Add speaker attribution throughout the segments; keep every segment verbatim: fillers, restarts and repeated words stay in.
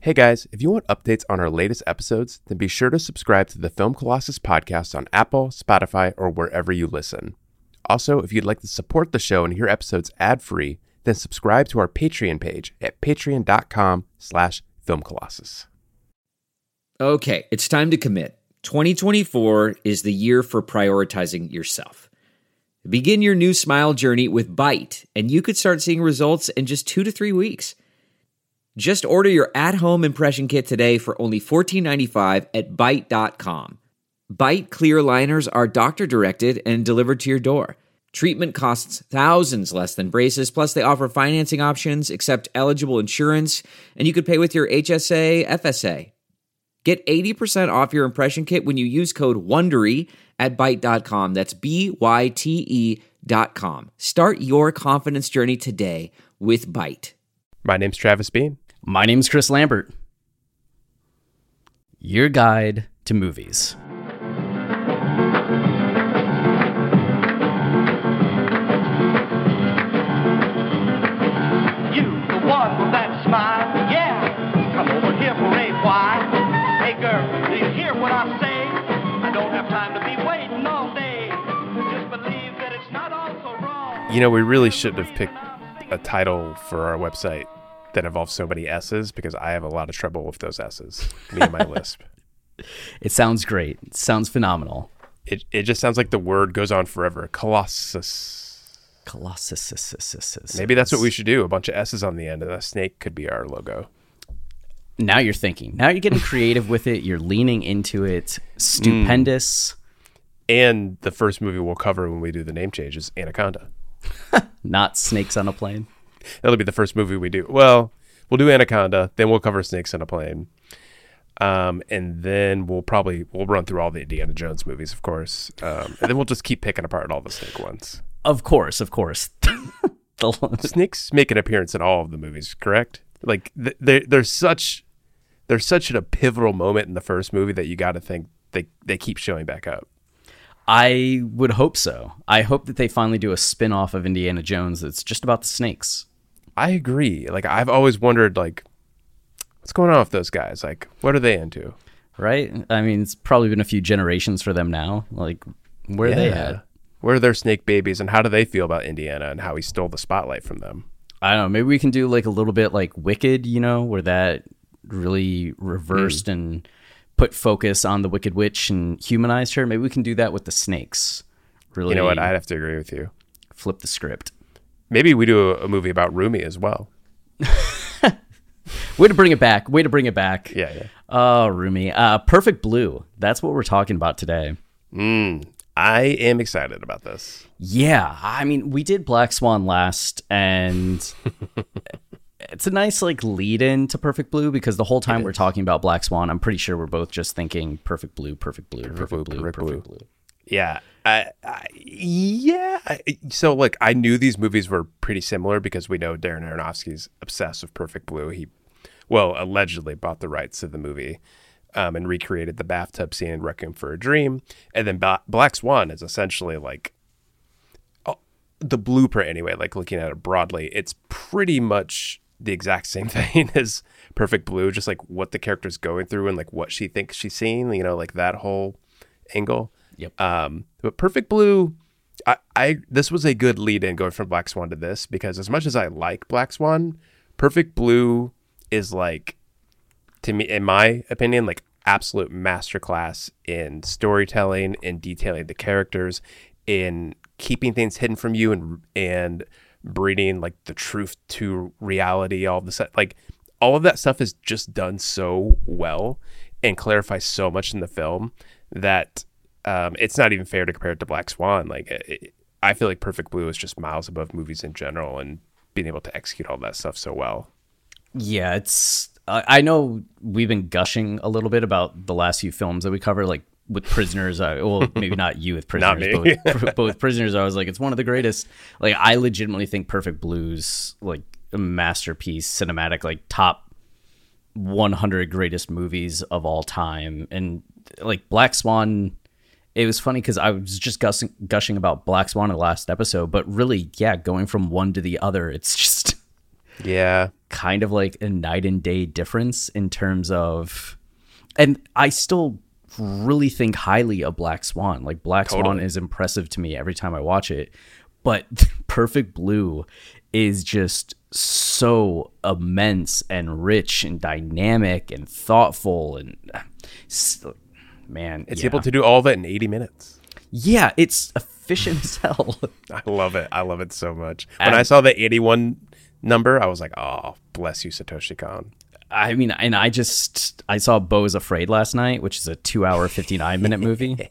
Speaker 1: Hey guys, if you want updates on our latest episodes, then be sure to subscribe to the Film Colossus podcast on Apple, Spotify, or wherever you listen. Also, if you'd like to support the show and hear episodes ad-free, then subscribe to our Patreon page at patreon.com slash filmcolossus.
Speaker 2: Okay, it's time to commit. twenty twenty-four is the year for prioritizing yourself. Begin your new smile journey with Byte, and you could start seeing results in just two to three weeks. Just order your at-home impression kit today for only fourteen ninety-five at byte dot com. Byte clear liners are doctor-directed and delivered to your door. Treatment costs thousands less than braces, plus they offer financing options, accept eligible insurance, and you could pay with your H S A, F S A. Get eighty percent off your impression kit when you use code WONDERY at byte dot com. That's B Y T E dot com. Start your confidence journey today with Byte.
Speaker 1: My name's Travis Bean.
Speaker 3: My name's Chris Lambert. Your guide to movies.
Speaker 4: You, the one with that smile, yeah. Come over here for a while. Hey girl, do you hear what I say? I don't have time to be waiting all day. Just believe that it's not all so wrong.
Speaker 1: You know, we really shouldn't have picked a title for our website that involves so many S's, because I have a lot of trouble with those S's. Me and my lisp.
Speaker 3: It sounds great. It sounds phenomenal.
Speaker 1: It it just sounds like the word goes on forever. Colossus.
Speaker 3: Colossus.
Speaker 1: Maybe that's what we should do. A bunch of S's on the end, and a snake could be our logo.
Speaker 3: Now you're thinking. Now you're getting creative with it. You're leaning into it. Stupendous.
Speaker 1: Mm. And the first movie we'll cover when we do the name change is Anaconda.
Speaker 3: Not Snakes on a Plane.
Speaker 1: That'll be the first movie we do. Well, we'll do Anaconda, then we'll cover Snakes on a Plane. Um, and then we'll probably, we'll run through all the Indiana Jones movies, of course. Um, and then we'll just keep picking apart all the snake ones.
Speaker 3: Of course, of course. the...
Speaker 1: Snakes make an appearance in all of the movies, correct? Like, they there's such, there's such a pivotal moment in the first movie that you got to think they, they keep showing back up.
Speaker 3: I would hope so. I hope that they finally do a spin-off of Indiana Jones that's just about the snakes.
Speaker 1: I agree. Like, I've always wondered, like, what's going on with those guys? Like, what are they into?
Speaker 3: Right? I mean, it's probably been a few generations for them now. Like, where
Speaker 1: yeah.
Speaker 3: are they at?
Speaker 1: Where are their snake babies, and how do they feel about Indiana and how he stole the spotlight from them?
Speaker 3: I don't know. Maybe we can do, like, a little bit like Wicked, you know, where that really reversed mm. and put focus on the Wicked Witch and humanized her. Maybe we can do that with the snakes. Really,
Speaker 1: you know what? I'd have to agree with you.
Speaker 3: Flip the script.
Speaker 1: Maybe we do a, a movie about Rumi as well.
Speaker 3: Way to bring it back. Way to bring it back.
Speaker 1: Yeah, yeah.
Speaker 3: Oh, Rumi. Uh, Perfect Blue. That's what we're talking about today.
Speaker 1: Mm, I am excited about this.
Speaker 3: Yeah. I mean, we did Black Swan last, and it's a nice like lead in to Perfect Blue, because the whole time we're talking about Black Swan, I'm pretty sure we're both just thinking Perfect Blue, Perfect Blue, Perfect, perfect Blue, Perfect, perfect blue. blue.
Speaker 1: Yeah. I, I, yeah. I, so, like, I knew these movies were pretty similar because we know Darren Aronofsky's obsessed with Perfect Blue. He, well, allegedly bought the rights to the movie um, and recreated the bathtub scene in Requiem for a Dream. And then ba- Black Swan is essentially like oh, the blueprint anyway, like looking at it broadly. It's pretty much the exact same thing as Perfect Blue, just like what the character's going through and like what she thinks she's seeing, you know, like that whole angle.
Speaker 3: Yep.
Speaker 1: Um, but Perfect Blue, I, I this was a good lead in going from Black Swan to this, because as much as I like Black Swan, Perfect Blue is like, to me, in my opinion, like absolute masterclass in storytelling, in detailing the characters, in keeping things hidden from you, and and bringing like the truth to reality. All of the like all of that stuff is just done so well and clarifies so much in the film that. Um, it's not even fair to compare it to Black Swan. Like, it, I feel like Perfect Blue is just miles above movies in general, and being able to execute all that stuff so well.
Speaker 3: Yeah, it's. Uh, I know we've been gushing a little bit about the last few films that we cover, like with Prisoners. I, well, maybe not you with Prisoners,
Speaker 1: Not me.
Speaker 3: but, with, but with Prisoners, I was like, it's one of the greatest. Like, I legitimately think Perfect Blue's like a masterpiece, cinematic, like top one hundred greatest movies of all time, and like Black Swan. It was funny because I was just gushing, gushing about Black Swan in the last episode, but really, yeah, going from one to the other, it's just
Speaker 1: Yeah.
Speaker 3: kind of like a night and day difference in terms of, and I still really think highly of Black Swan. Like Black Swan
Speaker 1: Totally.
Speaker 3: is impressive to me every time I watch it, but Perfect Blue is just so immense and rich and dynamic and thoughtful and s- man,
Speaker 1: It's
Speaker 3: yeah.
Speaker 1: able to do all of it in eighty minutes.
Speaker 3: Yeah, it's efficient as hell.
Speaker 1: I love it. I love it so much. When
Speaker 3: And-
Speaker 1: I saw the eighty-one number, I was like, oh, bless you, Satoshi Kon.
Speaker 3: I mean, and I just I saw Beau is Afraid last night, which is a two hour fifty nine minute movie.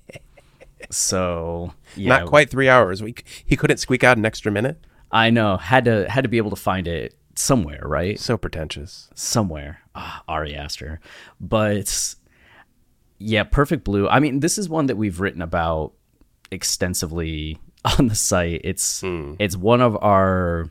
Speaker 3: So yeah,
Speaker 1: Not quite three hours. We, he couldn't squeak out an extra minute.
Speaker 3: I know had to had to be able to find it somewhere, right?
Speaker 1: So pretentious.
Speaker 3: Somewhere. Ah, Ari Aster, but yeah, Perfect Blue. I mean, this is one that we've written about extensively on the site. It's it's one of our,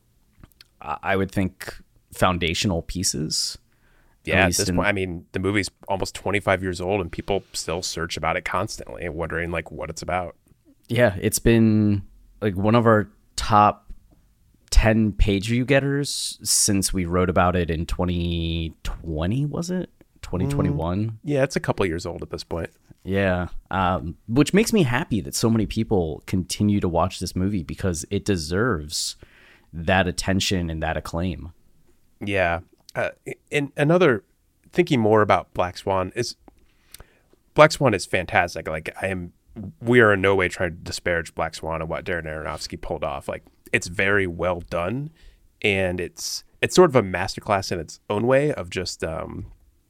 Speaker 3: I would think, foundational pieces.
Speaker 1: Yeah, at
Speaker 3: least
Speaker 1: this
Speaker 3: in-
Speaker 1: point, I mean, the movie's almost twenty-five years old, and people still search about it constantly and wondering like what it's about.
Speaker 3: Yeah, it's been like one of our top ten page view getters since we wrote about it in twenty twenty, was it? twenty twenty-one?
Speaker 1: Yeah, it's a couple years old at this point.
Speaker 3: Yeah. Um, which makes me happy that so many people continue to watch this movie because it deserves that attention and that acclaim.
Speaker 1: Yeah. Uh, and another, thinking more about Black Swan is, Black Swan is fantastic. Like I am, we are in no way trying to disparage Black Swan and what Darren Aronofsky pulled off. Like it's very well done, and it's it's sort of a masterclass in its own way of just um,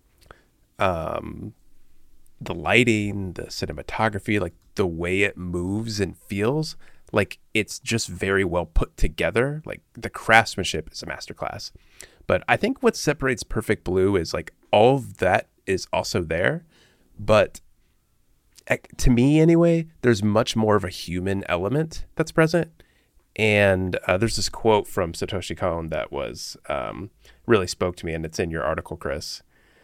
Speaker 1: um, the lighting, the cinematography, like the way it moves and feels. Like it's just very well put together. Like the craftsmanship is a masterclass. But I think what separates Perfect Blue is like all of that is also there. But to me anyway, there's much more of a human element that's present. And uh, there's this quote from Satoshi Kon that was um, really spoke to me, and it's in your article, Chris,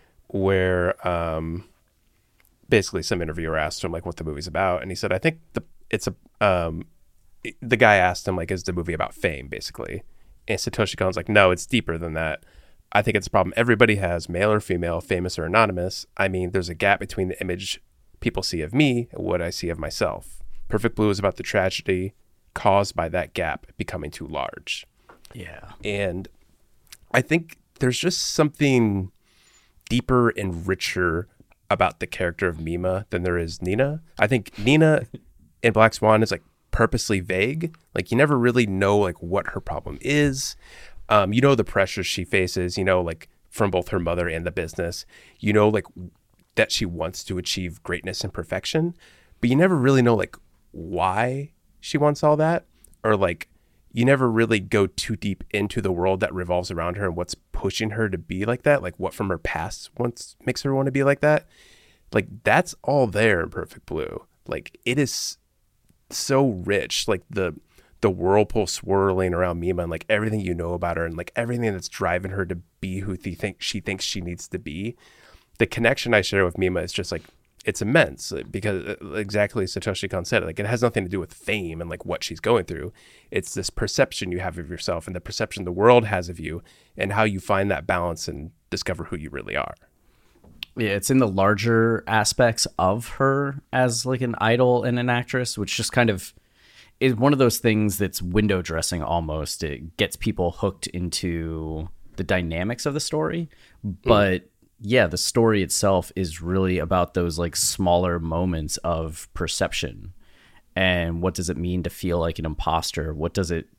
Speaker 1: where um, basically some interviewer asked him like what the movie's about, and he said, "I think the it's a um, it, the guy asked him like, is the movie about fame, basically?" And Satoshi Kon's like, "No, it's deeper than that. I think it's a problem everybody has, male or female, famous or anonymous. I mean, there's a gap between the image people see of me and what I see of myself. Perfect Blue is about the tragedy caused by that gap becoming too large."
Speaker 3: Yeah.
Speaker 1: And I think there's just something deeper and richer about the character of Mima than there is Nina. I think Nina in Black Swan is like purposely vague. Like you never really know like what her problem is. Um, you know, the pressures she faces, you know, like from both her mother and the business, you know, like that she wants to achieve greatness and perfection, but you never really know like why she wants all that, or like you never really go too deep into the world that revolves around her and what's pushing her to be like that. Like what from her past once makes her want to be like that. Like that's all there in Perfect Blue. Like it is so rich, like the the whirlpool swirling around Mima and like everything you know about her and like everything that's driving her to be who the think she thinks she needs to be. The connection I share with Mima is just like it's immense, because exactly as Satoshi Kon said, like it has nothing to do with fame and like what she's going through. It's this perception you have of yourself and the perception the world has of you, and how you find that balance and discover who you really are.
Speaker 3: Yeah, it's in the larger aspects of her as like an idol and an actress, which just kind of is one of those things that's window dressing almost. It gets people hooked into the dynamics of the story. But mm. yeah, the story itself is really about those like smaller moments of perception. And what does it mean to feel like an imposter? What does it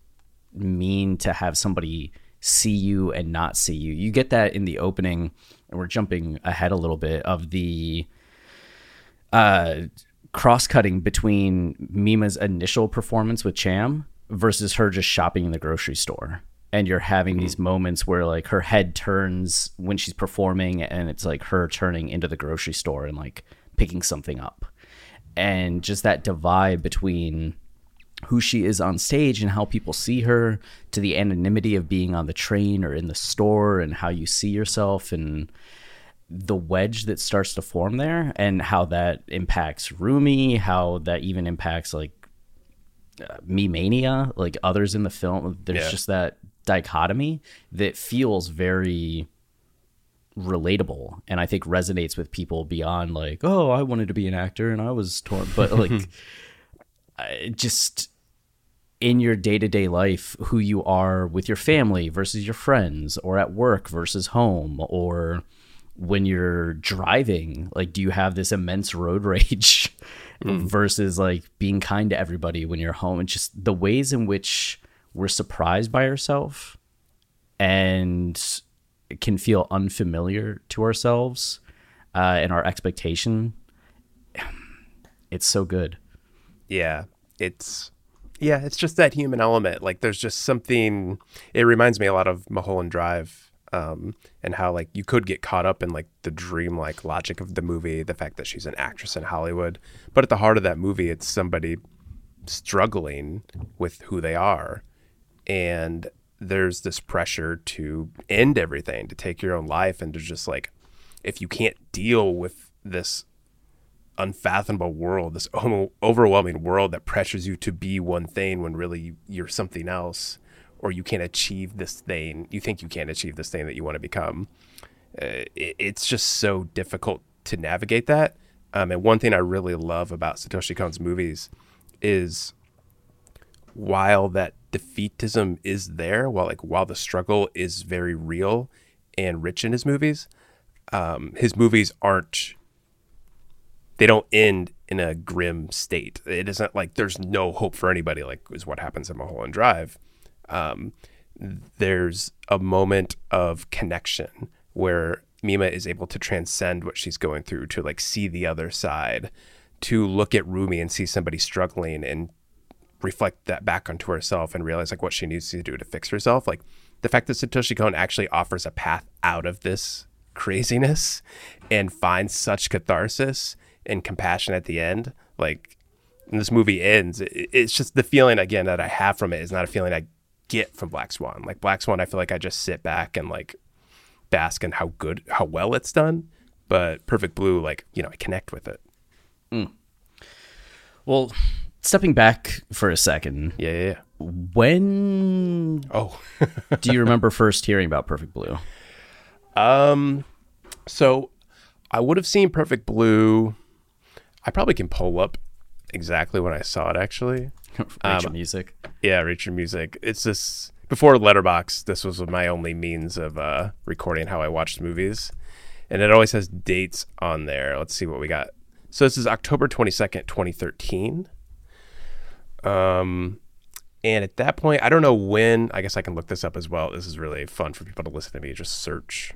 Speaker 3: mean to have somebody see you and not see you? You get that in the opening, and we're jumping ahead a little bit, of the uh, cross-cutting between Mima's initial performance with Cham versus her just shopping in the grocery store. And you're having mm-hmm. these moments where like her head turns when she's performing, and it's like her turning into the grocery store and like picking something up. And just that divide between who she is on stage and how people see her, to the anonymity of being on the train or in the store, and how you see yourself, and the wedge that starts to form there, and how that impacts Rumi, how that even impacts like uh, Me Mania, like others in the film. There's
Speaker 1: yeah.
Speaker 3: just that dichotomy that feels very relatable, and I think resonates with people beyond like, oh, I wanted to be an actor and I was torn, but like I just in your day-to-day life, who you are with your family versus your friends, or at work versus home, or when you're driving, like, do you have this immense road rage mm. versus like being kind to everybody when you're home? And just the ways in which we're surprised by ourselves and it can feel unfamiliar to ourselves uh, and our expectation. It's so good.
Speaker 1: Yeah, it's yeah, it's just that human element. Like, there's just something. It reminds me a lot of Mulholland Drive, um, and how like you could get caught up in like the dreamlike logic of the movie, the fact that she's an actress in Hollywood, but at the heart of that movie, it's somebody struggling with who they are, and there's this pressure to end everything, to take your own life, and to just like, if you can't deal with this unfathomable world, this overwhelming world that pressures you to be one thing when really you're something else, or you can't achieve this thing, you think you can't achieve this thing that you want to become. Uh, it, it's just so difficult to navigate that. Um, and one thing I really love about Satoshi Kon's movies is, while that defeatism is there, while like while the struggle is very real and rich in his movies, um, his movies aren't. They don't end in a grim state. It isn't like there's no hope for anybody, like is what happens in Mulholland Drive. Um, there's a moment of connection where Mima is able to transcend what she's going through, to like see the other side, to look at Rumi and see somebody struggling and reflect that back onto herself and realize like what she needs to do to fix herself. Like the fact that Satoshi Kon actually offers a path out of this craziness and finds such catharsis and compassion at the end. Like, when this movie ends, it, it's just the feeling again that I have from it is not a feeling I get from Black Swan. Like Black Swan, I feel like I just sit back and like bask in how good, how well it's done. But Perfect Blue, like, you know, I connect with it.
Speaker 3: Mm. Well, stepping back for a second.
Speaker 1: Yeah, yeah, yeah.
Speaker 3: When
Speaker 1: oh,
Speaker 3: do you remember first hearing about Perfect Blue?
Speaker 1: Um, so I would have seen Perfect Blue. I probably can pull up exactly when I saw it, actually.
Speaker 3: Reach
Speaker 1: um,
Speaker 3: Music.
Speaker 1: Yeah, Reach Your Music. It's this, before Letterboxd, this was my only means of uh, recording how I watched movies. And it always has dates on there. Let's see what we got. So this is October twenty-second, twenty thirteen. Um, and at that point, I don't know when, I guess I can look this up as well. This is really fun for people to listen to me, just search.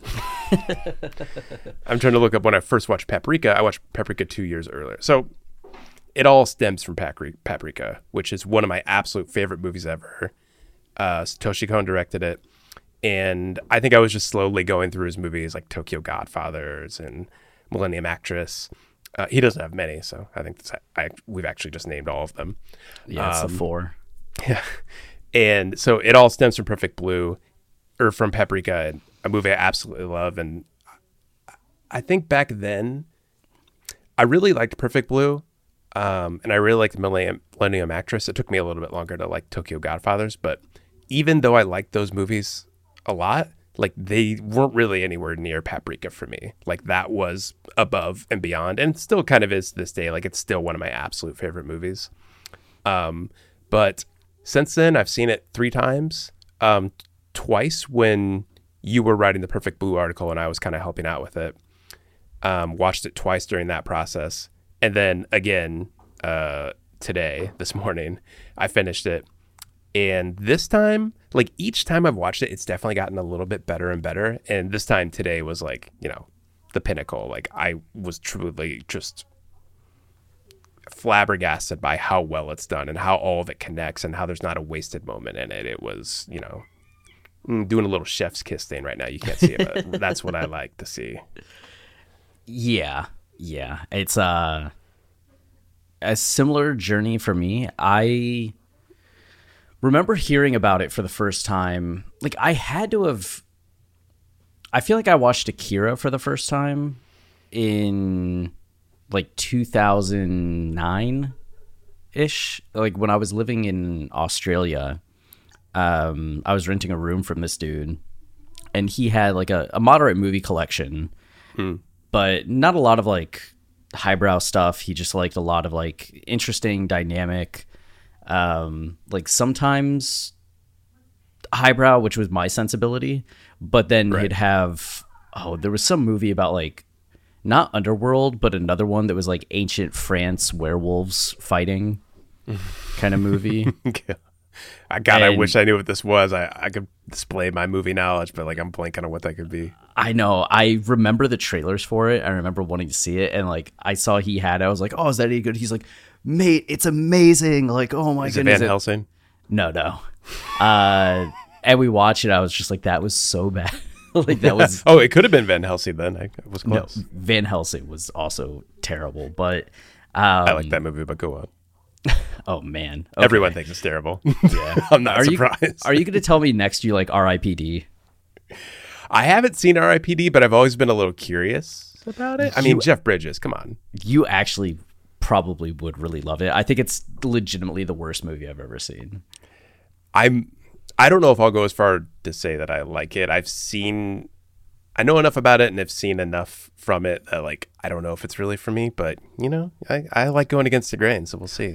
Speaker 1: I'm trying to look up when I first watched Paprika. I watched Paprika two years earlier. So it all stems from Papri- Paprika, which is one of my absolute favorite movies ever. Uh, Satoshi Kon directed it. And I think I was just slowly going through his movies like Tokyo Godfathers and Millennium Actress. Uh, he doesn't have many, so I think that's, I, we've actually just named all of them.
Speaker 3: Yeah, it's
Speaker 1: um,
Speaker 3: the four.
Speaker 1: Yeah. And so it all stems from Perfect Blue, or from Paprika, a movie I absolutely love. And I think back then, I really liked Perfect Blue, um, and I really liked Millennium, Millennium Actress. It took me a little bit longer to like Tokyo Godfathers, but even though I liked those movies a lot, like they weren't really anywhere near Paprika for me. Like that was above and beyond, and still kind of is to this day. Like it's still one of my absolute favorite movies. Um, but since then, I've seen it three times. Um, twice when you were writing the Perfect Blue article and I was kind of helping out with it. Um, watched it twice during that process, and then again uh, today, this morning, I finished it. And this time, like each time I've watched it, it's definitely gotten a little bit better and better. And this time today was like, you know, the pinnacle. Like I was truly just flabbergasted by how well it's done and how all of it connects and how there's not a wasted moment in it. It was, you know, doing a little chef's kiss thing right now. You can't see it, but that's what I like to see.
Speaker 3: Yeah. Yeah. It's uh, a similar journey for me. I remember hearing about it for the first time. Like I had to have, I feel like I watched Akira for the first time in like two thousand nine ish. Like when I was living in Australia, um, I was renting a room from this dude, and he had like a, a moderate movie collection, hmm. but not a lot of like highbrow stuff. He just liked a lot of like interesting, dynamic, um, like sometimes highbrow, which was my sensibility, but then
Speaker 1: Right.
Speaker 3: he'd have, oh, there was some movie about like, not Underworld, but another one that was like ancient France werewolves fighting kind of movie.
Speaker 1: I God, I
Speaker 3: And-
Speaker 1: wish I knew what this was. I, I could display my movie knowledge, but like I'm blanking on what that could be.
Speaker 3: I know. I remember the trailers for it. I remember wanting to see it, and like I saw he had it. I was like, "Oh, is that any good?" He's like, "Mate, it's amazing!" Like, "Oh my
Speaker 1: Is it
Speaker 3: goodness!"
Speaker 1: Van Helsing?
Speaker 3: No, no. Uh, and we watched it. I was just like, "That was so bad." Like that was
Speaker 1: Oh, it could have been Van Helsing then. I was
Speaker 3: no.
Speaker 1: close.
Speaker 3: Van Helsing was also terrible, but um,
Speaker 1: I like that movie, but go on.
Speaker 3: oh man, Okay.
Speaker 1: Everyone thinks it's terrible.
Speaker 3: Yeah,
Speaker 1: I'm not
Speaker 3: are
Speaker 1: surprised.
Speaker 3: You, are you going to tell me next you like R I P D?
Speaker 1: I haven't seen R I P D, but I've always been a little curious about it. I mean,
Speaker 3: You-
Speaker 1: Jeff Bridges, come on.
Speaker 3: You actually probably would really love it. I think it's legitimately the worst movie I've ever seen.
Speaker 1: I'm I don't know if I'll go as far to say that I like it. I've seen I know enough about it and have seen enough from it that like I don't know if it's really for me, but you know, I, I like going against the grain, so we'll see.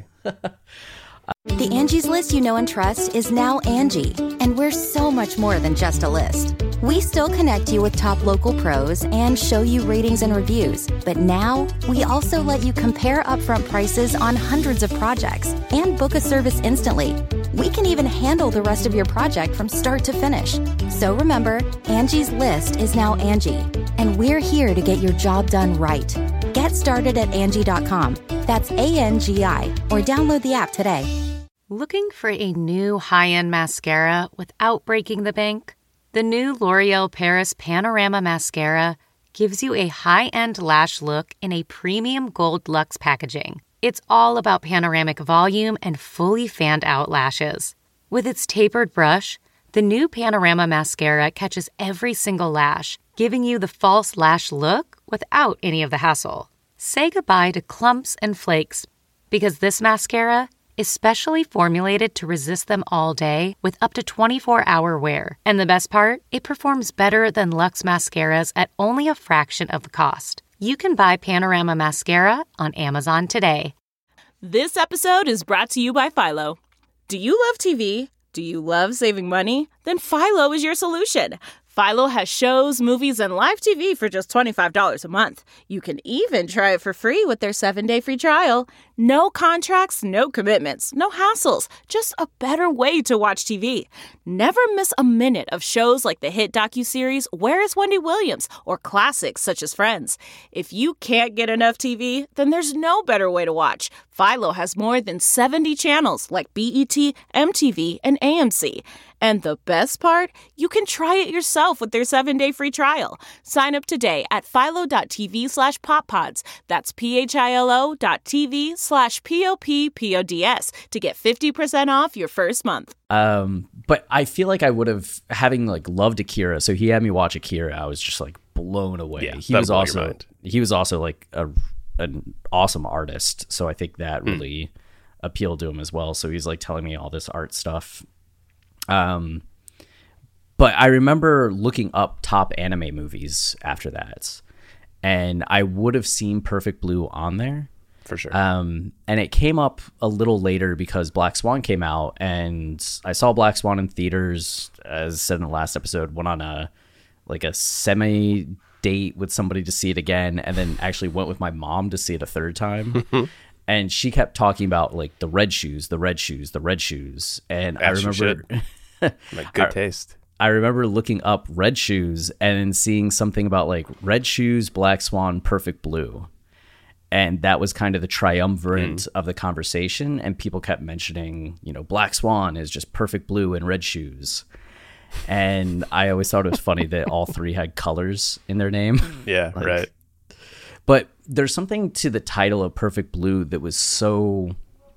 Speaker 5: The Angie's List you know and trust is now Angie, and we're so much more than just a list. We still connect you with top local pros and show you ratings and reviews, but now we also let you compare upfront prices on hundreds of projects and book a service instantly. We can even handle the rest of your project from start to finish. So remember, Angie's List is now Angie, and we're here to get your job done right. Get started at Angie dot com. That's A N G I, or download the app today.
Speaker 6: Looking for a new high-end mascara without breaking the bank? The new L'Oreal Paris Panorama Mascara gives you a high-end lash look in a premium gold luxe packaging. It's all about panoramic volume and fully fanned-out lashes. With its tapered brush, the new Panorama Mascara catches every single lash, giving you the false lash look without any of the hassle. Say goodbye to clumps and flakes, because this mascara is specially formulated to resist them all day with up to twenty-four hour wear. And the best part? It performs better than Luxe mascaras at only a fraction of the cost. You can buy Panorama Mascara on Amazon today.
Speaker 7: This episode is brought to you by Philo. Do you love T V? Do you love saving money? Then Philo is your solution. Philo has shows, movies, and live T V for just twenty-five dollars a month. You can even try it for free with their seven-day free trial. No contracts, no commitments, no hassles. Just a better way to watch T V. Never miss a minute of shows like the hit docuseries Where is Wendy Williams? Or classics such as Friends. If you can't get enough T V, then there's no better way to watch. Philo has more than seventy channels like B E T, M T V, and A M C. And the best part? You can try it yourself with their seven-day free trial. Sign up today at philo.tv slash poppods. That's P-H-I-L-O dot TV slash P-O-P-P-O-D-S to get fifty percent off your first month.
Speaker 3: Um, but I feel like I would have, having like loved Akira, so he had me watch Akira, I was just like blown away.
Speaker 1: Yeah,
Speaker 3: he
Speaker 1: that'll
Speaker 3: was
Speaker 1: blow your
Speaker 3: also
Speaker 1: mind.
Speaker 3: he was also like a an awesome artist, so I think that
Speaker 1: Hmm.
Speaker 3: really appealed to him as well. So he's like telling me all this art stuff. Um, but I remember looking up top anime movies after that, and I would have seen Perfect Blue on there.
Speaker 1: For sure.
Speaker 3: Um, and it came up a little later because Black Swan came out, and I saw Black Swan in theaters, as said in the last episode, went on a like a semi date with somebody to see it again, and then actually went with my mom to see it a third time. And she kept talking about like the red shoes, the red shoes, the red shoes. And
Speaker 1: As you
Speaker 3: I remember
Speaker 1: like good taste.
Speaker 3: I remember looking up red shoes and then seeing something about like red shoes, Black Swan, Perfect Blue. And that was kind of the triumvirate
Speaker 1: Mm.
Speaker 3: of the conversation. And people kept mentioning, you know, Black Swan is just Perfect Blue and red shoes. And I always thought it was funny that all three had colors in their name.
Speaker 1: Yeah,
Speaker 3: Like,
Speaker 1: right.
Speaker 3: But there's something to the title of Perfect Blue that was so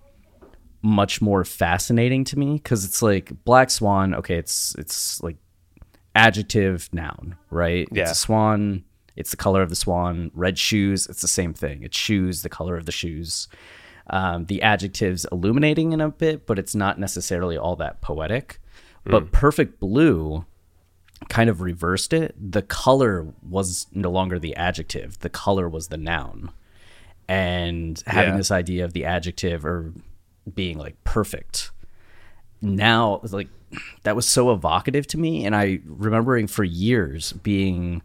Speaker 3: much more fascinating to me, because it's like Black Swan. Okay, it's it's like adjective, noun, right?
Speaker 1: Yeah.
Speaker 3: It's a swan. It's the color of the swan. Red shoes. It's the same thing. It's shoes, the color of the shoes. Um, the adjective's illuminating in a bit, but it's not necessarily all that poetic. But Perfect Blue kind of reversed it. The color was no longer the adjective. The color was the noun. And having
Speaker 1: Yeah.
Speaker 3: this idea of the adjective or being like perfect. Now, like, that was so evocative to me. And I remembering for years being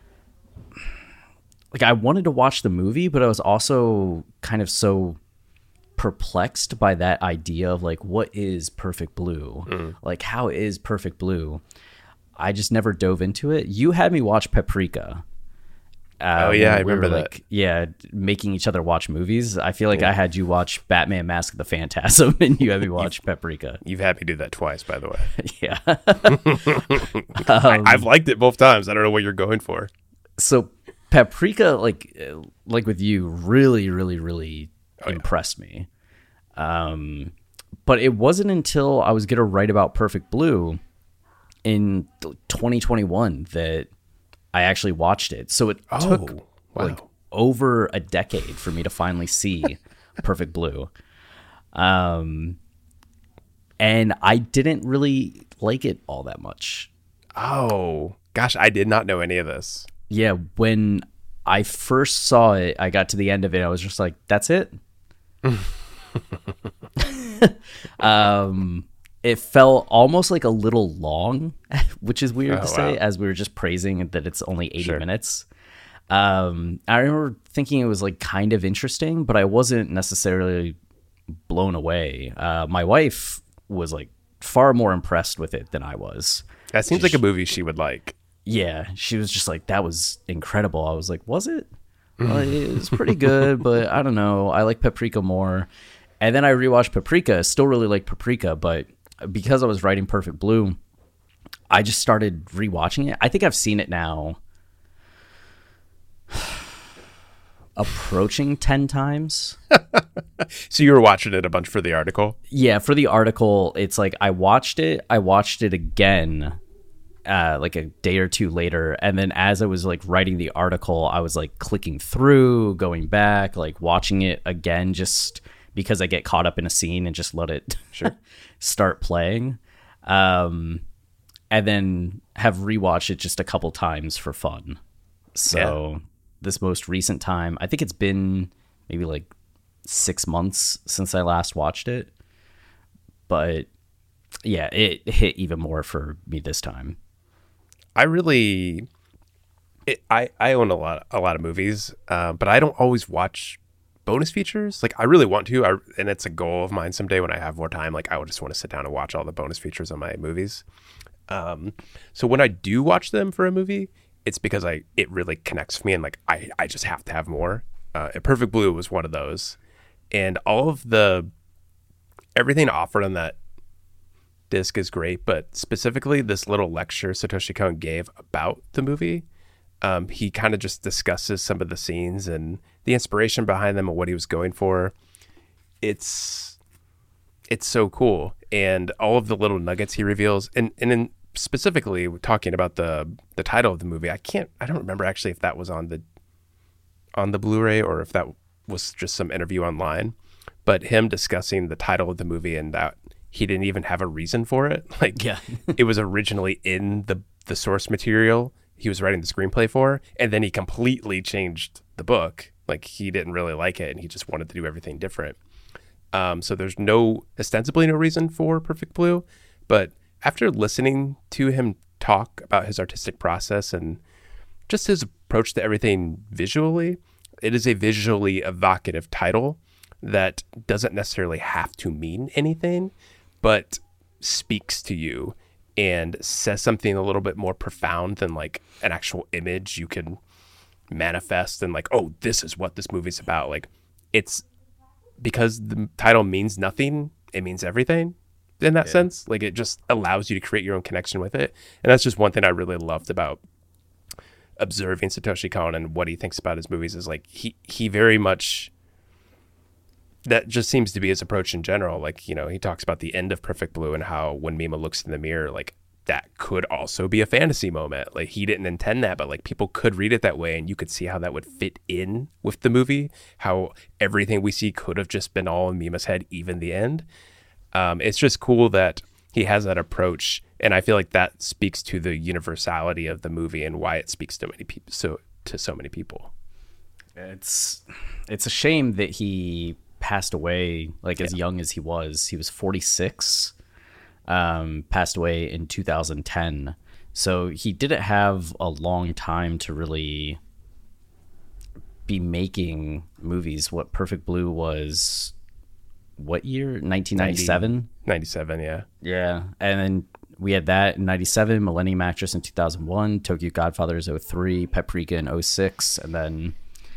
Speaker 3: like, I wanted to watch the movie, but I was also kind of so perplexed by that idea of like, what is Perfect Blue? Mm. Like, how is Perfect Blue? I just never dove into it. You had me watch Paprika. Uh,
Speaker 1: oh yeah, I
Speaker 3: we
Speaker 1: remember
Speaker 3: were,
Speaker 1: that.
Speaker 3: Like, yeah, making each other watch movies. I feel like yeah. I had you watch Batman: Mask of the Phantasm, and you had me watch Paprika.
Speaker 1: You've had me do that twice, by the way.
Speaker 3: Yeah,
Speaker 1: um, I, I've liked it both times. I don't know what you're going for.
Speaker 3: So Paprika, like like with you, really, really, really oh, impressed yeah. me. Um, but it wasn't until I was gonna write about Perfect Blue in twenty twenty-one that I actually watched it. So it
Speaker 1: oh,
Speaker 3: took
Speaker 1: wow.
Speaker 3: like over a decade for me to finally see Perfect Blue. Um, and I didn't really like it all that much.
Speaker 1: Oh, gosh, I did not know any of this.
Speaker 3: Yeah, when I first saw it, I got to the end of it, I was just like, that's it? um It felt almost like a little long, which is weird
Speaker 1: oh,
Speaker 3: to say,
Speaker 1: wow.
Speaker 3: as we were just praising that it's only eighty
Speaker 1: sure.
Speaker 3: minutes. Um, I remember thinking it was like kind of interesting, but I wasn't necessarily blown away. Uh, my wife was like far more impressed with it than I was.
Speaker 1: That seems
Speaker 3: she,
Speaker 1: like a movie she would like.
Speaker 3: Yeah, she was just like, that was incredible. I was like, was it? Well, it was pretty good, but I don't know. I like Paprika more. And then I rewatched Paprika. Still really like Paprika, but because I was writing Perfect Blue, I just started rewatching it. I think I've seen it now approaching ten times.
Speaker 1: So you were watching it a bunch for the article?
Speaker 3: Yeah, for the article, it's like I watched it. I watched it again uh, like a day or two later. And then as I was like writing the article, I was like clicking through, going back, like watching it again just because I get caught up in a scene and just let it
Speaker 1: sure.
Speaker 3: start playing. Um, and then have rewatched it just a couple times for fun. So yeah. This most recent time, I think it's been maybe like six months since I last watched it. But yeah, it hit even more for me this time.
Speaker 1: I really, it, I, I own a lot, a lot of movies, uh, but I don't always watch bonus features. Like I really want to, I, and it's a goal of mine someday when I have more time. Like I would just want to sit down and watch all the bonus features on my movies. Um, so when I do watch them for a movie, it's because I it really connects with me and like I, I just have to have more. Uh, Perfect Blue was one of those, and all of the everything offered on that disc is great, but specifically this little lecture Satoshi Kon gave about the movie. Um, he kind of just discusses some of the scenes and the inspiration behind them and what he was going for. It's it's so cool. And all of the little nuggets he reveals, and, and in specifically talking about the the title of the movie, I can't I don't remember actually if that was on the on the Blu-ray or if that was just some interview online, but him discussing the title of the movie and that he didn't even have a reason for it. Like
Speaker 3: yeah.
Speaker 1: It was originally in the the source material he was writing the screenplay for, and then he completely changed the book. Like he didn't really like it and he just wanted to do everything different. Um, so there's no, ostensibly no reason for Perfect Blue, but after listening to him talk about his artistic process and just his approach to everything visually, it is a visually evocative title that doesn't necessarily have to mean anything, but speaks to you and says something a little bit more profound than like an actual image you can manifest and like, oh, this is what this movie's about. Like it's because the title means nothing, it means everything in that yeah. sense. Like it just allows you to create your own connection with it. And that's just one thing I really loved about observing Satoshi Kon and what he thinks about his movies is like he he very much, that just seems to be his approach in general. Like, you know, he talks about the end of Perfect Blue and how when Mima looks in the mirror, like that could also be a fantasy moment. Like he didn't intend that, but like people could read it that way and you could see how that would fit in with the movie, how everything we see could have just been all in Mima's head, even the end. Um, it's just cool that he has that approach And I feel like that speaks to the universality of the movie and why it speaks to many people, so to so many people.
Speaker 3: It's it's a shame that he passed away like as
Speaker 1: Yeah.
Speaker 3: young as he was. He was forty-six, um, passed away in two thousand ten. So he didn't have a long time to really be making movies. What Perfect Blue was, what year? nineteen ninety-seven?
Speaker 1: ninety-seven, yeah.
Speaker 3: Yeah. And then we had that in ninety-seven, Millennium Actress in two thousand one, Tokyo Godfathers oh three, Paprika in oh six, and then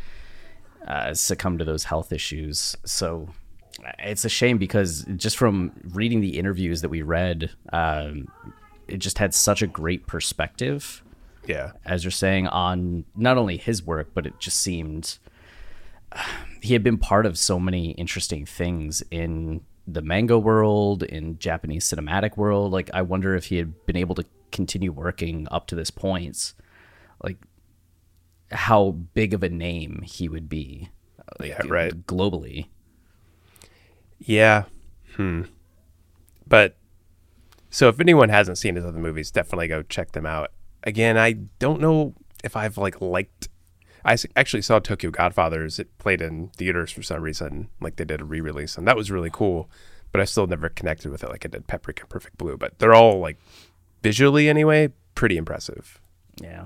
Speaker 3: uh, succumbed to those health issues. So it's a shame because just from reading the interviews that we read, um, it just had such a great perspective,
Speaker 1: Yeah.
Speaker 3: as you're saying, on not only his work, but it just seemed uh, he had been part of so many interesting things in the manga world, in Japanese cinematic world. Like, I wonder if he had been able to continue working up to this point, like how big of a name he would be, like,
Speaker 1: Yeah, right.
Speaker 3: globally.
Speaker 1: Yeah. Hmm. But so if anyone hasn't seen his other movies, definitely go check them out. Again, I don't know if I've like liked. I s- actually saw Tokyo Godfathers. It played in theaters for some reason. Like they did a re-release, and that was really cool. But I still never connected with it like I did Paprika and Perfect Blue. But they're all like visually anyway, pretty impressive.
Speaker 3: Yeah.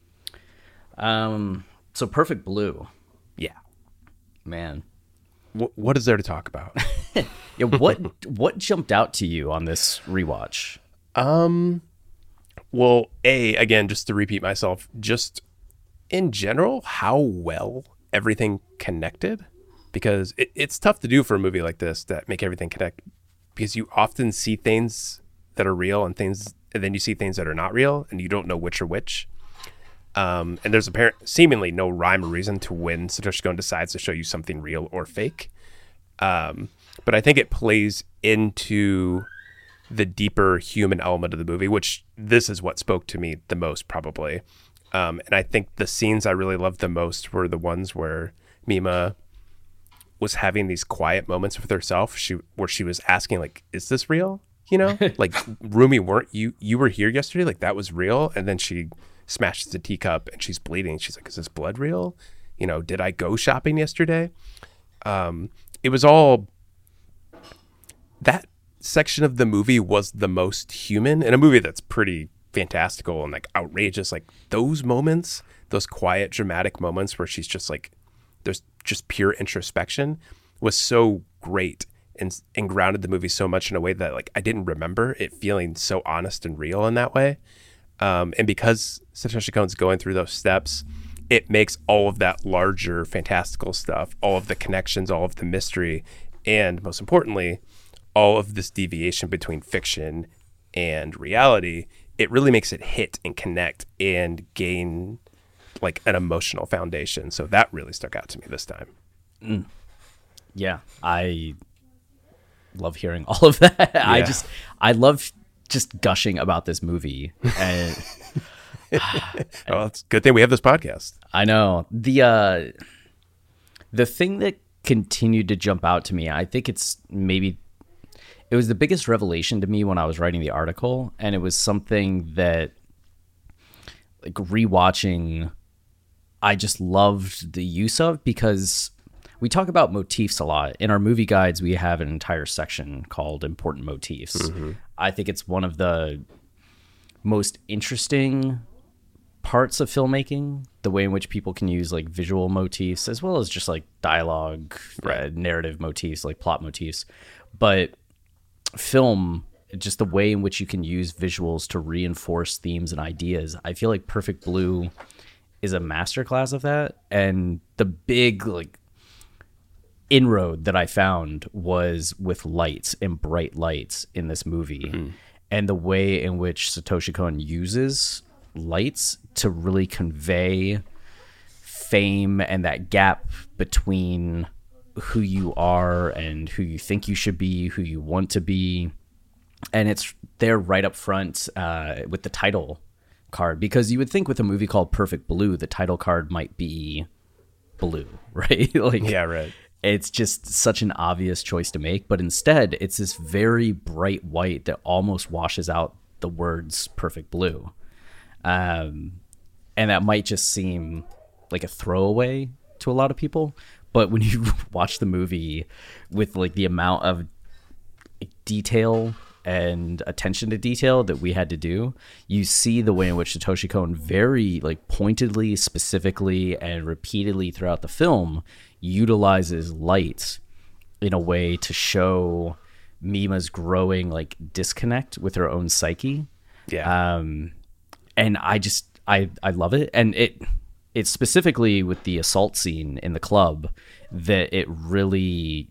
Speaker 3: Um. So Perfect Blue,
Speaker 1: Yeah.
Speaker 3: man.
Speaker 1: W- what is there to talk about?
Speaker 3: Yeah. What what jumped out to you on this rewatch?
Speaker 1: Um, well, A, again, just to repeat myself, just in general, how well everything connected, because it, it's tough to do for a movie like this that make everything connect, because you often see things that are real and things, and then you see things that are not real, and you don't know which are which. Um, and there's apparent, seemingly no rhyme or reason to when Satoshi Kon decides to show you something real or fake. Um, but I think it plays into the deeper human element of the movie, which this is what spoke to me the most, probably. Um, and I think the scenes I really loved the most were the ones where Mima was having these quiet moments with herself. She where she was asking, like, "Is this real?" You know, like, Rumi, weren't you? You were here yesterday. Like, that was real. And then she smashes the teacup and she's bleeding. She's like, "Is this blood real? You know, did I go shopping yesterday?" Um, it was all that section of the movie was the most human in a movie that's pretty fantastical and like outrageous. Like those moments, those quiet, dramatic moments where she's just like, there's just pure introspection, was so great and, and grounded the movie so much in a way that like I didn't remember it feeling so honest and real in that way. Um, and because Satoshi Kon's going through those steps, it makes all of that larger fantastical stuff, all of the connections, all of the mystery, and most importantly, all of this deviation between fiction and reality, it really makes it hit and connect and gain like an emotional foundation. So that really stuck out to me this time.
Speaker 3: Mm. Yeah, I love hearing all of that. Yeah. I just, I love just gushing about this movie. And
Speaker 1: well, it's a good thing we have this podcast.
Speaker 3: I know. The, uh, the thing that continued to jump out to me, I think it's maybe, it was the biggest revelation to me when I was writing the article. And it was something that, like, rewatching, I just loved the use of, because we talk about motifs a lot. In our movie guides, we have an entire section called Important Motifs. Mm-hmm. I think it's one of the most interesting parts of filmmaking, the way in which people can use like visual motifs as well as just like dialogue, right. uh, narrative motifs, like plot motifs. But film, just the way in which you can use visuals to reinforce themes and ideas. I feel like Perfect Blue is a masterclass of that. And the big like inroad that I found was with lights and bright lights in this movie, mm-hmm. and the way in which Satoshi Kon uses lights to really convey fame and that gap between who you are and who you think you should be, who you want to be. And it's there right up front uh, with the title card, because you would think with a movie called Perfect Blue, the title card might be blue, right? Like,
Speaker 1: yeah, right.
Speaker 3: It's just such an obvious choice to make, but instead it's this very bright white that almost washes out the words perfect blue. Um, and that might just seem like a throwaway to a lot of people. But when you watch the movie with like the amount of detail and attention to detail that we had to do, you see the way in which Satoshi Kon very like pointedly, specifically, and repeatedly throughout the film utilizes light in a way to show Mima's growing like disconnect with her own psyche.
Speaker 1: Yeah.
Speaker 3: Um, and I just I I love it, and it it's specifically with the assault scene in the club that it really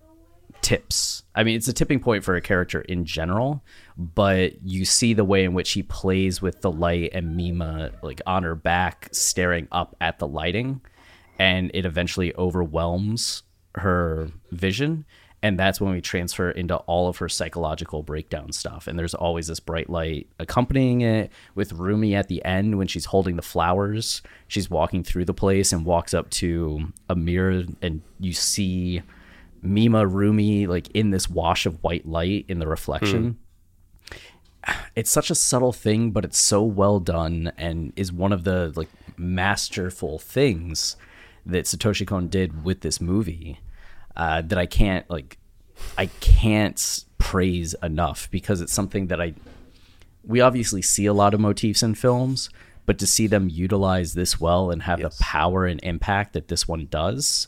Speaker 3: tips. I mean, it's a tipping point for a character in general, but you see the way in which he plays with the light and Mima like on her back staring up at the lighting, and it eventually overwhelms her vision. And that's when we transfer into all of her psychological breakdown stuff. And there's always this bright light accompanying it, with Rumi at the end when she's holding the flowers. She's walking through the place and walks up to a mirror, and you see Mima, Rumi, like in this wash of white light in the reflection. Hmm. It's such a subtle thing, but it's so well done, and is one of the like masterful things that Satoshi Kon did with this movie. Uh, that I can't like, I can't praise enough, because it's something that I, we obviously see a lot of motifs in films, but to see them utilize this well and have yes. the power and impact that this one does,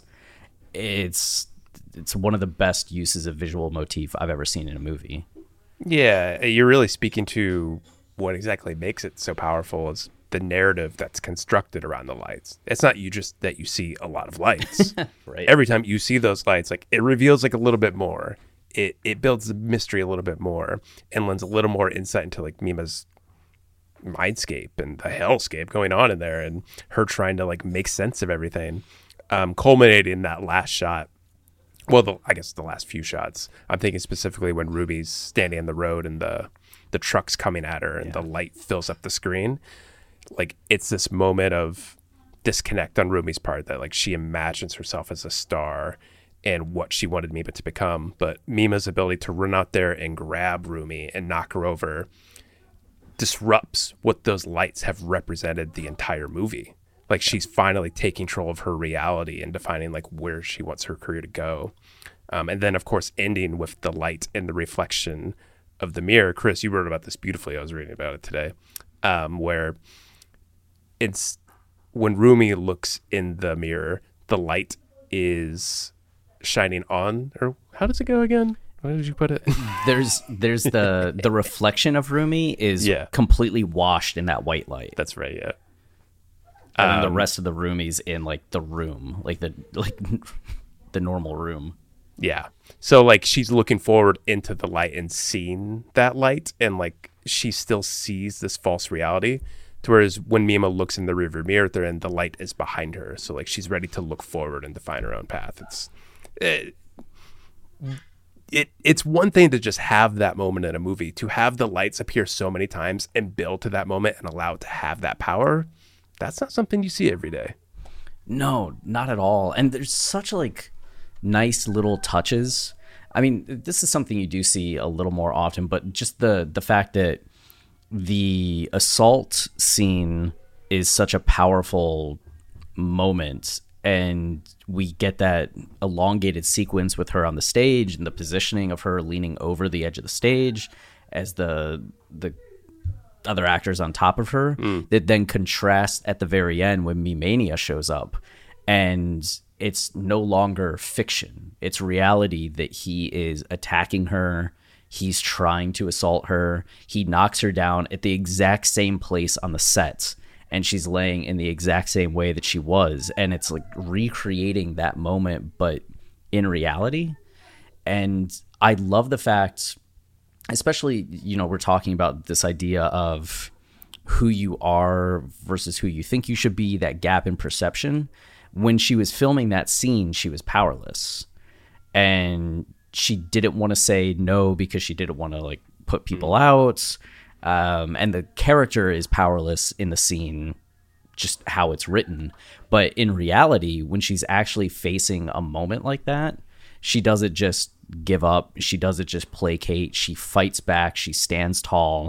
Speaker 3: it's it's one of the best uses of visual motif I've ever seen in a movie.
Speaker 1: Yeah, you're really speaking to what exactly makes it so powerful is the narrative that's constructed around the lights. It's not you just that you see a lot of lights.
Speaker 3: Right.
Speaker 1: Every time you see those lights, like it reveals like a little bit more. It it builds the mystery a little bit more and lends a little more insight into like Mima's mindscape and the hellscape going on in there, and her trying to like make sense of everything, um, culminating in that last shot. Well, the, I guess the last few shots. I'm thinking specifically when Ruby's standing in the road and the the truck's coming at her and yeah. the light fills up the screen. Like it's this moment of disconnect on Rumi's part, that like she imagines herself as a star and what she wanted Mima to become, but Mima's ability to run out there and grab Rumi and knock her over disrupts what those lights have represented the entire movie. Like she's finally taking control of her reality and defining like where she wants her career to go. Um, and then of course ending with the light and the reflection of the mirror. Chris, you wrote about this beautifully. I was reading about it today, um, where it's when Rumi looks in the mirror, the light is shining on, or how does it go again? Why did you put it?
Speaker 3: There's there's the the reflection of Rumi is
Speaker 1: yeah.
Speaker 3: completely washed in that white light.
Speaker 1: That's right, yeah.
Speaker 3: And then
Speaker 1: Um,
Speaker 3: the rest of the Rumi's in like the room, like the like the normal room.
Speaker 1: Yeah. So like she's looking forward into the light and seeing that light, and like she still sees this false reality. Whereas when Mima looks in the rearview mirror, then the light is behind her. So like she's ready to look forward and define her own path. It's it, it it's one thing to just have that moment in a movie. To have the lights appear so many times and build to that moment and allow it to have that power, that's not something you see every day.
Speaker 3: No, not at all. And there's such like nice little touches. I mean, this is something you do see a little more often, but just the the fact that the assault scene is such a powerful moment, and we get that elongated sequence with her on the stage and the positioning of her leaning over the edge of the stage as the the other actors on top of her, mm. that then contrasts at the very end when Mimania shows up, and it's no longer fiction, it's reality that he is attacking her. He's trying to assault her. He knocks her down at the exact same place on the set, and she's laying in the exact same way that she was. And it's like recreating that moment, but in reality. And I love the fact, especially, you know, we're talking about this idea of who you are versus who you think you should be, that gap in perception. When she was filming that scene, she was powerless. And she didn't want to say no because she didn't want to like put people mm. out. Um, and the character is powerless in the scene, just how it's written. But in reality, when she's actually facing a moment like that, she doesn't just give up. She doesn't just placate. She fights back. She stands tall.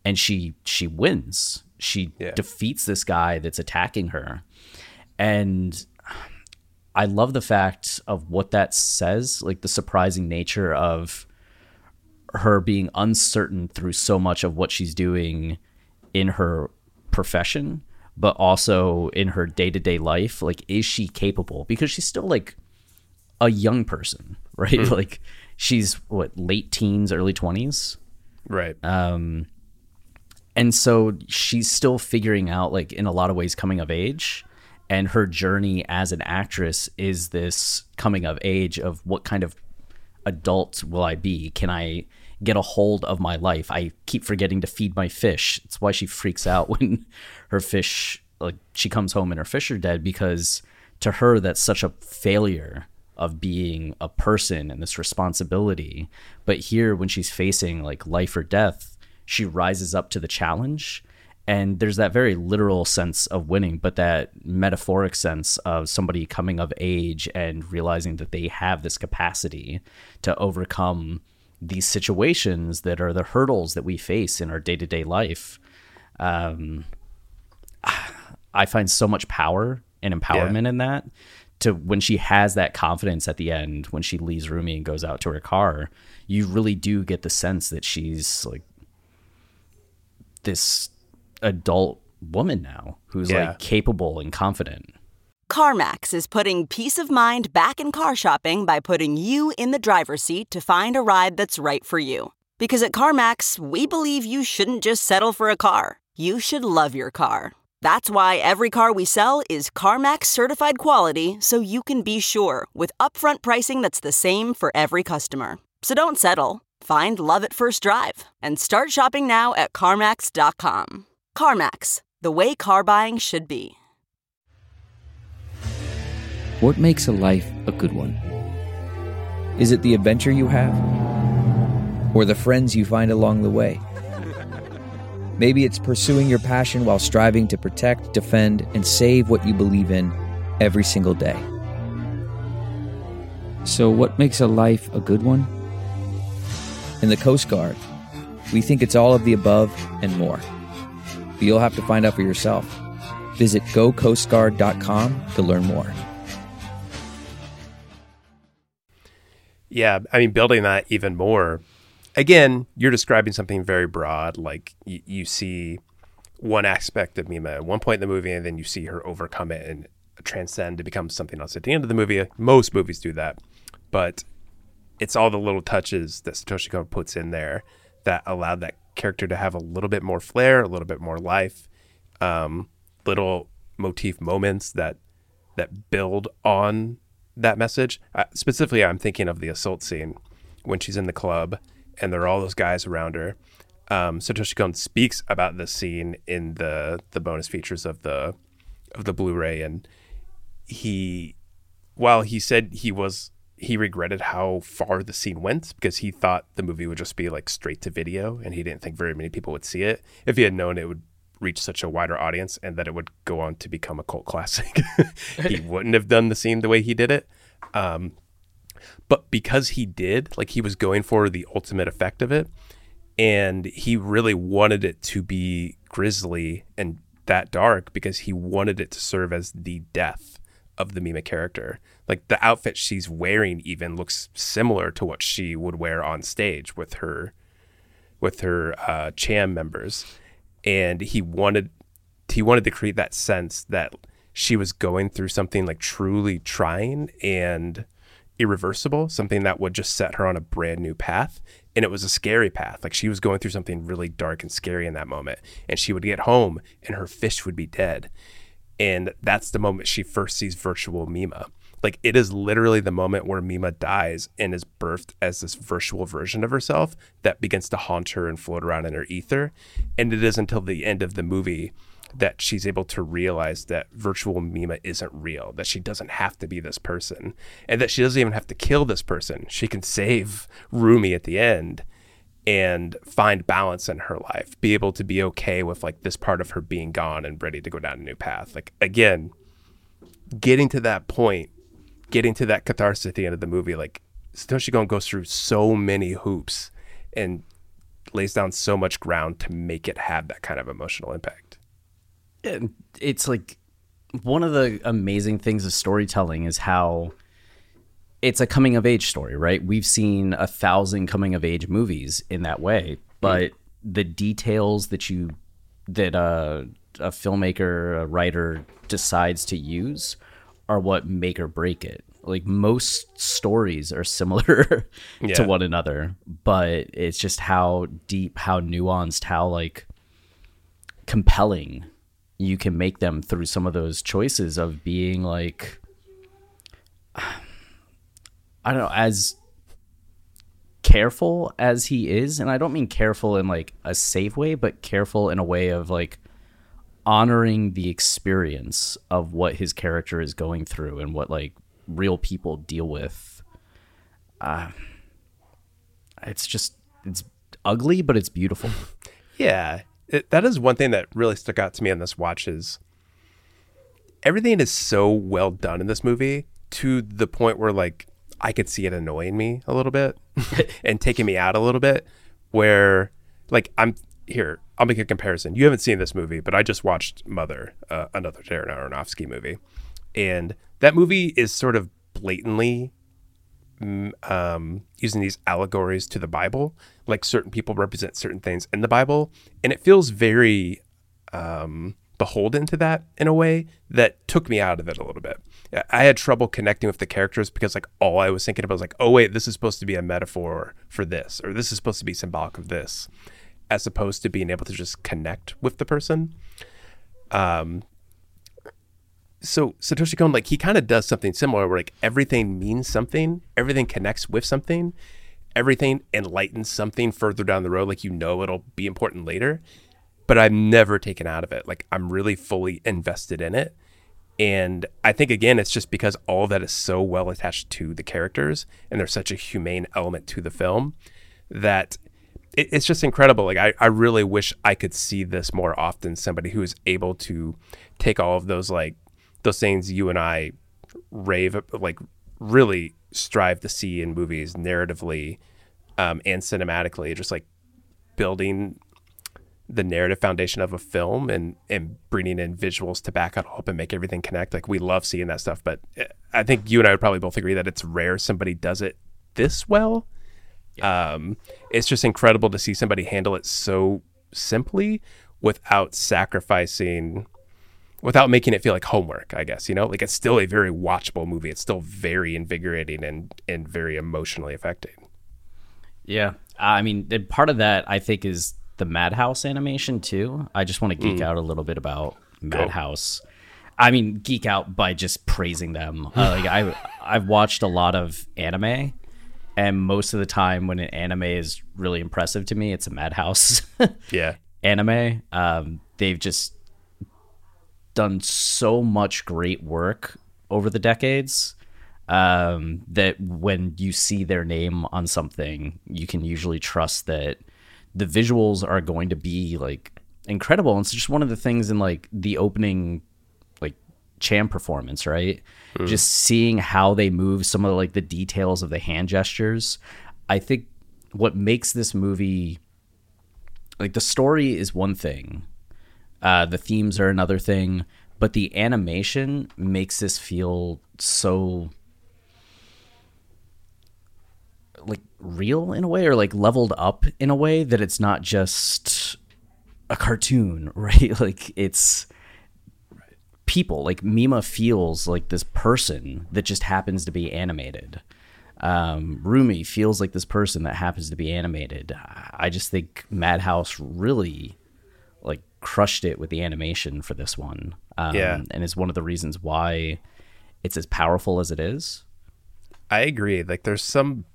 Speaker 3: and she she wins. She
Speaker 1: Yeah.
Speaker 3: defeats this guy that's attacking her. And I love the fact of what that says, like the surprising nature of her being uncertain through so much of what she's doing in her profession, but also in her day-to-day life. Like, is she capable? Because she's still like a young person, right? Mm. Like, she's what, late teens, early twenties?
Speaker 1: Right.
Speaker 3: Um, and so she's still figuring out, like, in a lot of ways, coming of age. And her journey as an actress is this coming of age of what kind of adult will I be? Can I get a hold of my life? I keep forgetting to feed my fish. It's why she freaks out when her fish, like, she comes home and her fish are dead, because to her, that's such a failure of being a person and this responsibility. But here, when she's facing like life or death, she rises up to the challenge. And there's that very literal sense of winning, but that metaphoric sense of somebody coming of age and realizing that they have this capacity to overcome these situations that are the hurdles that we face in our day-to-day life. Um, I find so much power and empowerment yeah. in that. To when she has that confidence at the end, when she leaves Rumi and goes out to her car, you really do get the sense that she's like this adult woman now who's yeah. like capable and confident.
Speaker 8: CarMax is putting peace of mind back in car shopping by putting you in the driver's seat to find a ride that's right for you. Because at CarMax, we believe you shouldn't just settle for a car. You should love your car. That's why every car we sell is CarMax certified quality, so you can be sure with upfront pricing that's the same for every customer. So don't settle. Find love at first drive and start shopping now at CarMax dot com. CarMax, the way car buying should be.
Speaker 2: What makes a life a good one? Is it the adventure you have? Or the friends you find along the way? Maybe it's pursuing your passion while striving to protect, defend, and save what you believe in every single day. So what makes a life a good one? In the Coast Guard, we think it's all of the above and more. But you'll have to find out for yourself. Visit go coast guard dot com to learn more.
Speaker 1: Yeah, I mean, building that even more, again, you're describing something very broad. Like, you, you see one aspect of Mima at one point in the movie, and then you see her overcome it and transcend to become something else at the end of the movie. Most movies do that. But it's all the little touches that Satoshi Kon puts in there that allowed that character to have a little bit more flair, a little bit more life, um, little motif moments that that build on that message. Uh, specifically, I'm thinking of the assault scene when she's in the club and there are all those guys around her. Um, Satoshi Kon speaks about this scene in the the bonus features of the of the Blu-ray, and he, while he said he was he regretted how far the scene went because he thought the movie would just be like straight to video, and he didn't think very many people would see it. If he had known it would reach such a wider audience and that it would go on to become a cult classic, he wouldn't have done the scene the way he did it. Um, but because he did, like, he was going for the ultimate effect of it, and he really wanted it to be grisly and that dark because he wanted it to serve as the death of the Mima character. Like, the outfit she's wearing even looks similar to what she would wear on stage with her with her uh, Cham members. And he wanted he wanted to create that sense that she was going through something like truly trying and irreversible, something that would just set her on a brand new path. And it was a scary path. Like, she was going through something really dark and scary in that moment. And she would get home and her fish would be dead. And that's the moment she first sees virtual Mima. Like, it is literally the moment where Mima dies and is birthed as this virtual version of herself that begins to haunt her and float around in her ether. And it is until the end of the movie that she's able to realize that virtual Mima isn't real, that she doesn't have to be this person, and that she doesn't even have to kill this person. She can save Rumi at the end and find balance in her life, be able to be okay with like this part of her being gone and ready to go down a new path. Like, again, getting to that point, getting to that catharsis at the end of the movie, like, Satoshi Kon goes through so many hoops and lays down so much ground to make it have that kind of emotional impact.
Speaker 3: And it's like one of the amazing things of storytelling is how it's a coming of age story, right? We've seen a thousand coming of age movies in that way, but mm. the details that you that uh, a filmmaker, a writer decides to use are what make or break it. Like most stories are similar yeah. to one another, but it's just how deep, how nuanced, how like compelling you can make them through some of those choices of being like, I don't know, as careful as he is. And I don't mean careful in like a safe way, but careful in a way of like honoring the experience of what his character is going through and what like real people deal with. Uh, it's just, it's ugly, but it's beautiful.
Speaker 1: Yeah. It, that is one thing that really stuck out to me on this watch is everything is so well done in this movie to the point where like I could see it annoying me a little bit and taking me out a little bit where like I'm here, I'll make a comparison. You haven't seen this movie, but I just watched Mother, uh, another Darren Aronofsky movie. And that movie is sort of blatantly um, using these allegories to the Bible. Like certain people represent certain things in the Bible. And it feels very um, beholden to that in a way that took me out of it a little bit. I had trouble connecting with the characters because like all I was thinking about was like, oh, wait, this is supposed to be a metaphor for this, or this is supposed to be symbolic of this, as opposed to being able to just connect with the person. Um, so Satoshi Kon, like he kind of does something similar where like everything means something, everything connects with something, everything enlightens something further down the road. Like, you know, it'll be important later, but I'm never taken out of it. Like I'm really fully invested in it. And I think, again, it's just because all of that is so well attached to the characters and there's such a humane element to the film that it, it's just incredible. Like, I, I really wish I could see this more often. Somebody who is able to take all of those, like, those things you and I rave, like, really strive to see in movies narratively um, and cinematically, just like building the narrative foundation of a film and, and bringing in visuals to back it up and make everything connect. Like, we love seeing that stuff, but I think you and I would probably both agree that it's rare somebody does it this well. Yeah. Um, it's just incredible to see somebody handle it so simply without sacrificing, without making it feel like homework, I guess, you know, like it's still a very watchable movie. It's still very invigorating and, and very emotionally affecting.
Speaker 3: Yeah. I mean, part of that I think is the Madhouse animation too. I just want to geek mm. out a little bit about Madhouse. Go. I mean, geek out by just praising them. Uh, like I, I've watched a lot of anime, and most of the time when an anime is really impressive to me, it's a Madhouse.
Speaker 1: yeah.
Speaker 3: Anime. Um, they've just done so much great work over the decades um, that when you see their name on something, you can usually trust that the visuals are going to be like incredible. And it's just one of the things in like the opening, like Cham performance, right? Mm. Just seeing how they move, some of like the details of the hand gestures. I think what makes this movie, like the story is one thing, uh, the themes are another thing, but the animation makes this feel so like real in a way, or like leveled up in a way that it's not just a cartoon, right? Like it's people. Like Mima feels like this person that just happens to be animated. Um, Rumi feels like this person that happens to be animated. I just think Madhouse really like crushed it with the animation for this one. Um,
Speaker 1: yeah.
Speaker 3: And it's one of the reasons why it's as powerful as it is.
Speaker 1: I agree. Like there's some,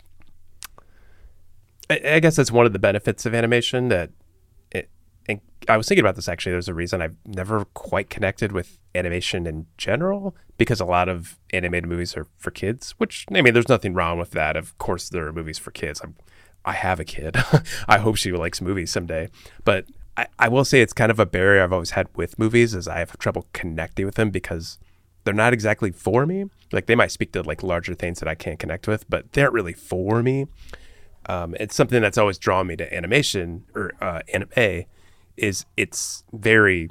Speaker 1: I guess that's one of the benefits of animation that it, and I was thinking about this actually. There's a reason I've never quite connected with animation in general, because a lot of animated movies are for kids, which, I mean, there's nothing wrong with that. Of course, there are movies for kids. I'm, I have a kid. I hope she likes movies someday. But I, I will say it's kind of a barrier I've always had with movies is I have trouble connecting with them because they're not exactly for me. Like they might speak to like larger things that I can't connect with, but they aren't really for me. Um, it's something that's always drawn me to animation or uh, anime. Is it's very.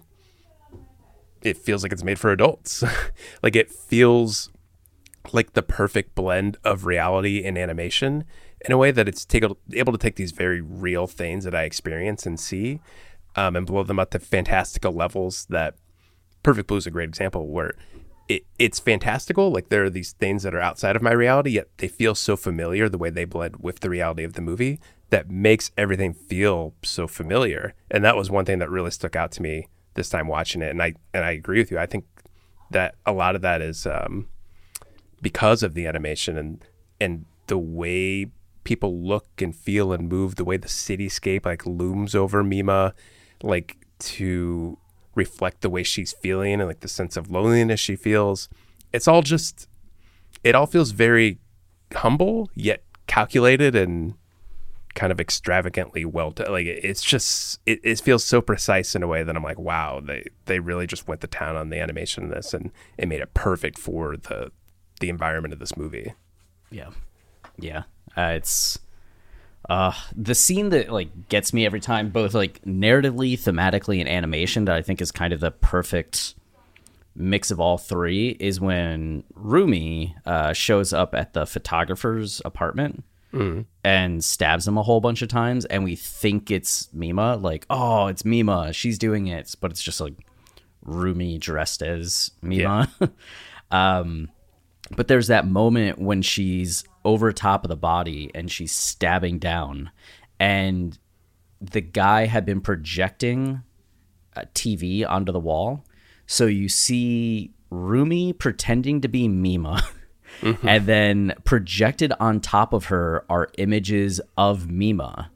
Speaker 1: It feels like it's made for adults. Like it feels like the perfect blend of reality and animation in a way that it's take, able to take these very real things that I experience and see um, and blow them up to fantastical levels. That Perfect Blue is a great example where it, it's fantastical. Like there are these things that are outside of my reality, yet they feel so familiar the way they blend with the reality of the movie that makes everything feel so familiar. And that was one thing that really stuck out to me this time watching it. And I, and I agree with you. I think that a lot of that is um, because of the animation and, and the way people look and feel and move, the way the cityscape like looms over Mima, like to reflect the way she's feeling and like the sense of loneliness she feels. It's all just, it all feels very humble yet calculated and kind of extravagantly well done. Like it's just, it, it feels so precise in a way that I'm like, wow, they they really just went to town on the animation in this and it made it perfect for the the environment of this movie.
Speaker 3: Yeah, yeah. Uh, it's uh, the scene that like gets me every time, both like narratively, thematically, and animation. That I think is kind of the perfect mix of all three. Is when Rumi uh, shows up at the photographer's apartment. Mm. And stabs him a whole bunch of times, and we think it's Mima, like, oh, it's Mima, she's doing it, but it's just like Rumi dressed as Mima. Yeah. um, but there's that moment when she's over top of the body and she's stabbing down, and the guy had been projecting a T V onto the wall, so you see Rumi pretending to be Mima. Mm-hmm. And then projected on top of her are images of Mima.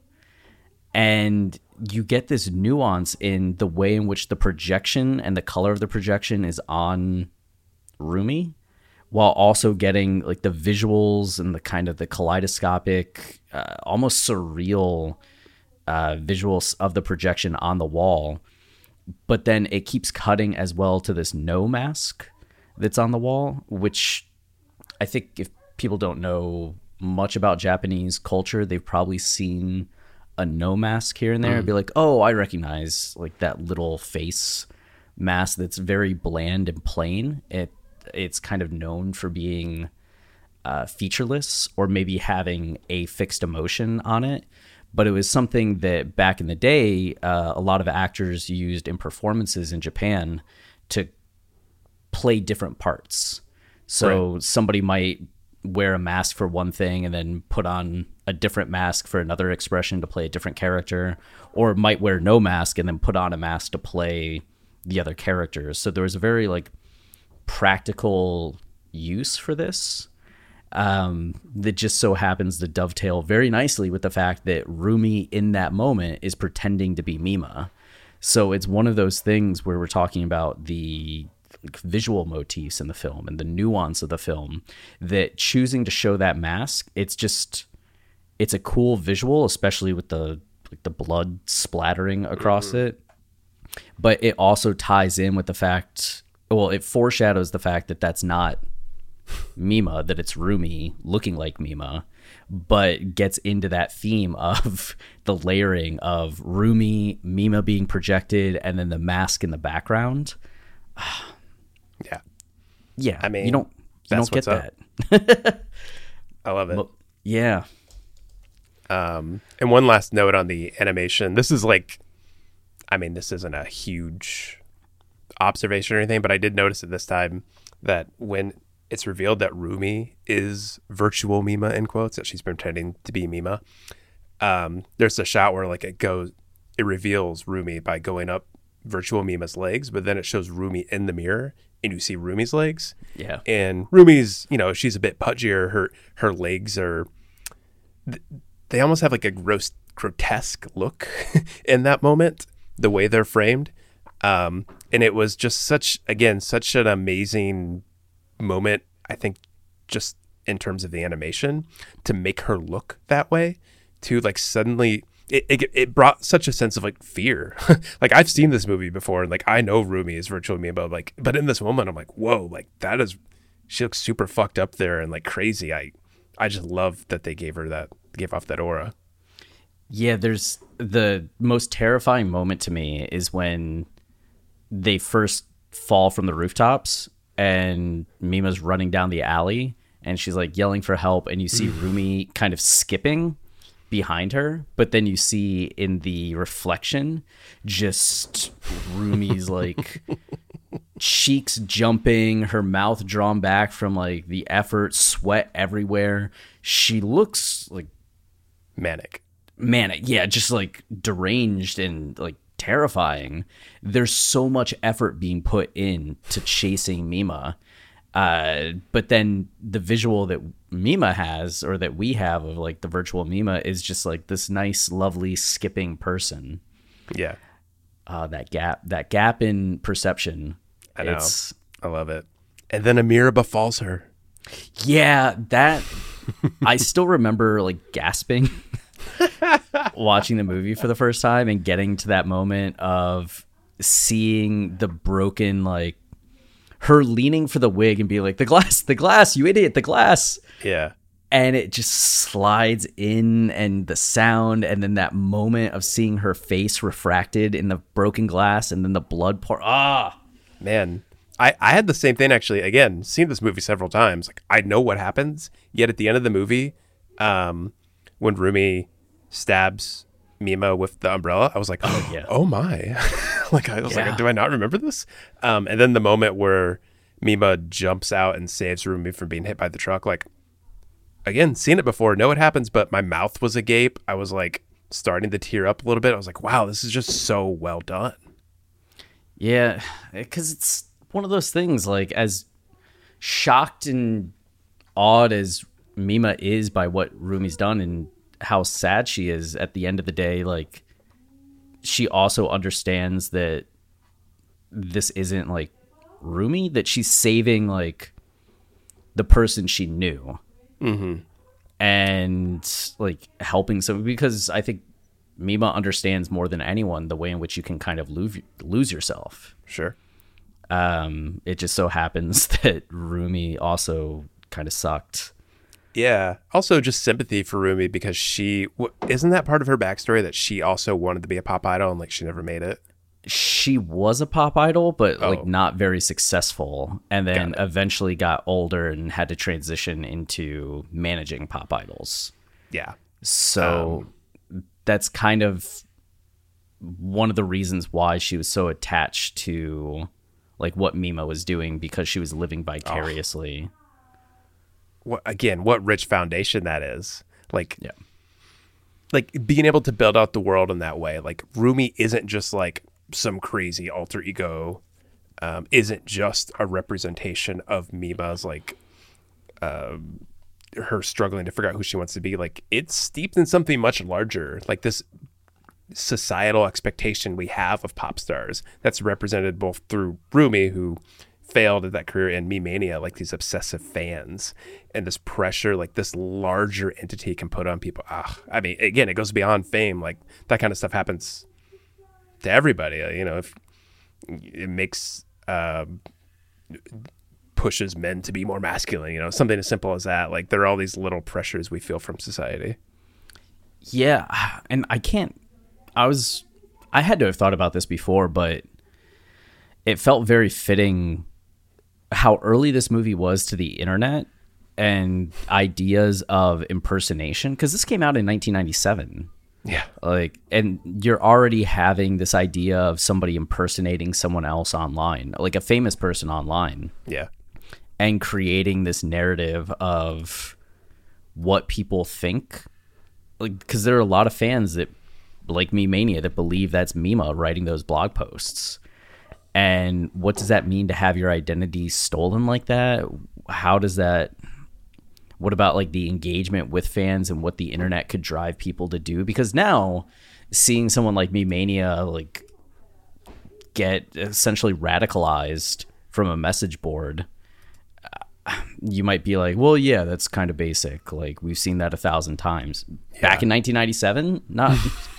Speaker 3: And you get this nuance in the way in which the projection and the color of the projection is on Rumi, while also getting like the visuals and the kind of the kaleidoscopic, uh, almost surreal uh, visuals of the projection on the wall. But then it keeps cutting as well to this no mask that's on the wall, which I think if people don't know much about Japanese culture, they've probably seen a no mask here and there mm. and be like, oh, I recognize like that little face mask that's very bland and plain. It It's kind of known for being uh, featureless or maybe having a fixed emotion on it. But it was something that back in the day, uh, a lot of actors used in performances in Japan to play different parts. So right. somebody might wear a mask for one thing and then put on a different mask for another expression to play a different character, or might wear no mask and then put on a mask to play the other characters. So there was a very like practical use for this um, that just so happens to dovetail very nicely with the fact that Rumi in that moment is pretending to be Mima. So it's one of those things where we're talking about the visual motifs in the film and the nuance of the film, that choosing to show that mask, it's just, it's a cool visual, especially with the like the blood splattering across mm-hmm. it. But it also ties in with the fact, well, it foreshadows the fact that that's not Mima, that it's Rumi looking like Mima, but gets into that theme of the layering of Rumi, Mima being projected, and then the mask in the background.
Speaker 1: Yeah.
Speaker 3: Yeah.
Speaker 1: I mean,
Speaker 3: you don't, you don't get
Speaker 1: that. I love it.
Speaker 3: Well, yeah.
Speaker 1: Um, and one last note on the animation. This is like, I mean, this isn't a huge observation or anything, but I did notice at this time that when it's revealed that Rumi is virtual Mima, in quotes, that she's pretending to be Mima, um, there's a shot where like it goes, it reveals Rumi by going up virtual Mima's legs, but then it shows Rumi in the mirror and you see Rumi's legs.
Speaker 3: Yeah.
Speaker 1: And Rumi's, you know, she's a bit pudgier. Her her legs are, they almost have like a gross, grotesque look in that moment, the way they're framed. Um, and it was just such, again, such an amazing moment, I think, just in terms of the animation, to make her look that way, to like suddenly... It, it it brought such a sense of like fear. Like I've seen this movie before, and like I know Rumi is virtual Mima, but like, but in this moment, I'm like, whoa, like that is, she looks super fucked up there and like crazy. I, I just love that they gave her that gave off that aura.
Speaker 3: Yeah, there's the most terrifying moment to me is when they first fall from the rooftops and Mima's running down the alley and she's like yelling for help, and you see Rumi kind of skipping behind her, but then you see in the reflection just Rumi's like cheeks jumping, her mouth drawn back from like the effort, sweat everywhere. She looks like
Speaker 1: Manic.
Speaker 3: manic, yeah, just like deranged and like terrifying. There's so much effort being put in to chasing Mima, uh, but then the visual that Mima has, or that we have of like the virtual Mima, is just like this nice, lovely skipping person.
Speaker 1: Yeah,
Speaker 3: uh, that gap, that gap in perception.
Speaker 1: I know.
Speaker 3: It's,
Speaker 1: I love it. And then Amira befalls her.
Speaker 3: yeah, that I still remember like gasping. Watching the movie for the first time and getting to that moment of seeing the broken, like her leaning for the wig and being like, the glass, the glass, you idiot, the glass.
Speaker 1: Yeah.
Speaker 3: And it just slides in, and the sound, and then that moment of seeing her face refracted in the broken glass and then the blood pour. Ah,
Speaker 1: Man, I, I had the same thing actually. Again, seen this movie several times. Like, I know what happens, yet at the end of the movie, um, when Rumi stabs Mima with the umbrella, I was like, oh,
Speaker 3: yeah.
Speaker 1: oh my. like, I was
Speaker 3: Yeah.
Speaker 1: like, do I not remember this? Um, and then the moment where Mima jumps out and saves Rumi from being hit by the truck, like, again, seen it before, know what happens, but my mouth was agape. I was like starting to tear up a little bit. I was like, wow, this is just so well done.
Speaker 3: yeah, because it's one of those things, like, as shocked and awed as Mima is by what Rumi's done and how sad she is at the end of the day, like, she also understands that this isn't like Rumi, that she's saving like the person she knew.
Speaker 1: Mm-hmm.
Speaker 3: And like helping some, because I think Mima understands more than anyone the way in which you can kind of lose, lose yourself.
Speaker 1: Sure.
Speaker 3: Um, it just so happens that Rumi also kind of sucked.
Speaker 1: Yeah. Also, just sympathy for Rumi, because she w- isn't that part of her backstory that she also wanted to be a pop idol and like she never made it.
Speaker 3: She was a pop idol, but
Speaker 1: Oh.
Speaker 3: like not very successful, and then
Speaker 1: Got it.
Speaker 3: eventually got older and had to transition into managing pop idols.
Speaker 1: Yeah.
Speaker 3: So that's kind of one of the reasons why she was so attached to like what Mima was doing, because she was living vicariously.
Speaker 1: What, again, what rich foundation that is. Like,
Speaker 3: Yeah.
Speaker 1: like being able to build out the world in that way. Like, Rumi isn't just like some crazy alter ego, um, isn't just a representation of Mima's like um, her struggling to figure out who she wants to be. Like, it's steeped in something much larger, like this societal expectation we have of pop stars that's represented both through Rumi, who failed at that career, and Me-Mania, like these obsessive fans, and this pressure like this larger entity can put on people. Ah, I mean, again, it goes beyond fame. Like, that kind of stuff happens to everybody. You know, if it makes um, pushes men to be more masculine, you know, something as simple as that. Like, there are all these little pressures we feel from society.
Speaker 3: Yeah, and I can't. I was. I had to have thought about this before, but it felt very fitting how early this movie was to the internet and ideas of impersonation, because this came out in nineteen ninety-seven.
Speaker 1: Yeah.
Speaker 3: Like, and you're already having this idea of somebody impersonating someone else online, like a famous person online,
Speaker 1: Yeah.
Speaker 3: and creating this narrative of what people think. Like, because there are a lot of fans that, like Me-Mania, that believe that's Mima writing those blog posts. And what does that mean to have your identity stolen like that? How does that, what about like the engagement with fans and what the internet could drive people to do? Because now seeing someone like Me-Mania like get essentially radicalized from a message board, you might be like, well, yeah, that's kind of basic. Like, we've seen that a thousand times. Yeah. Back in nineteen ninety-seven, not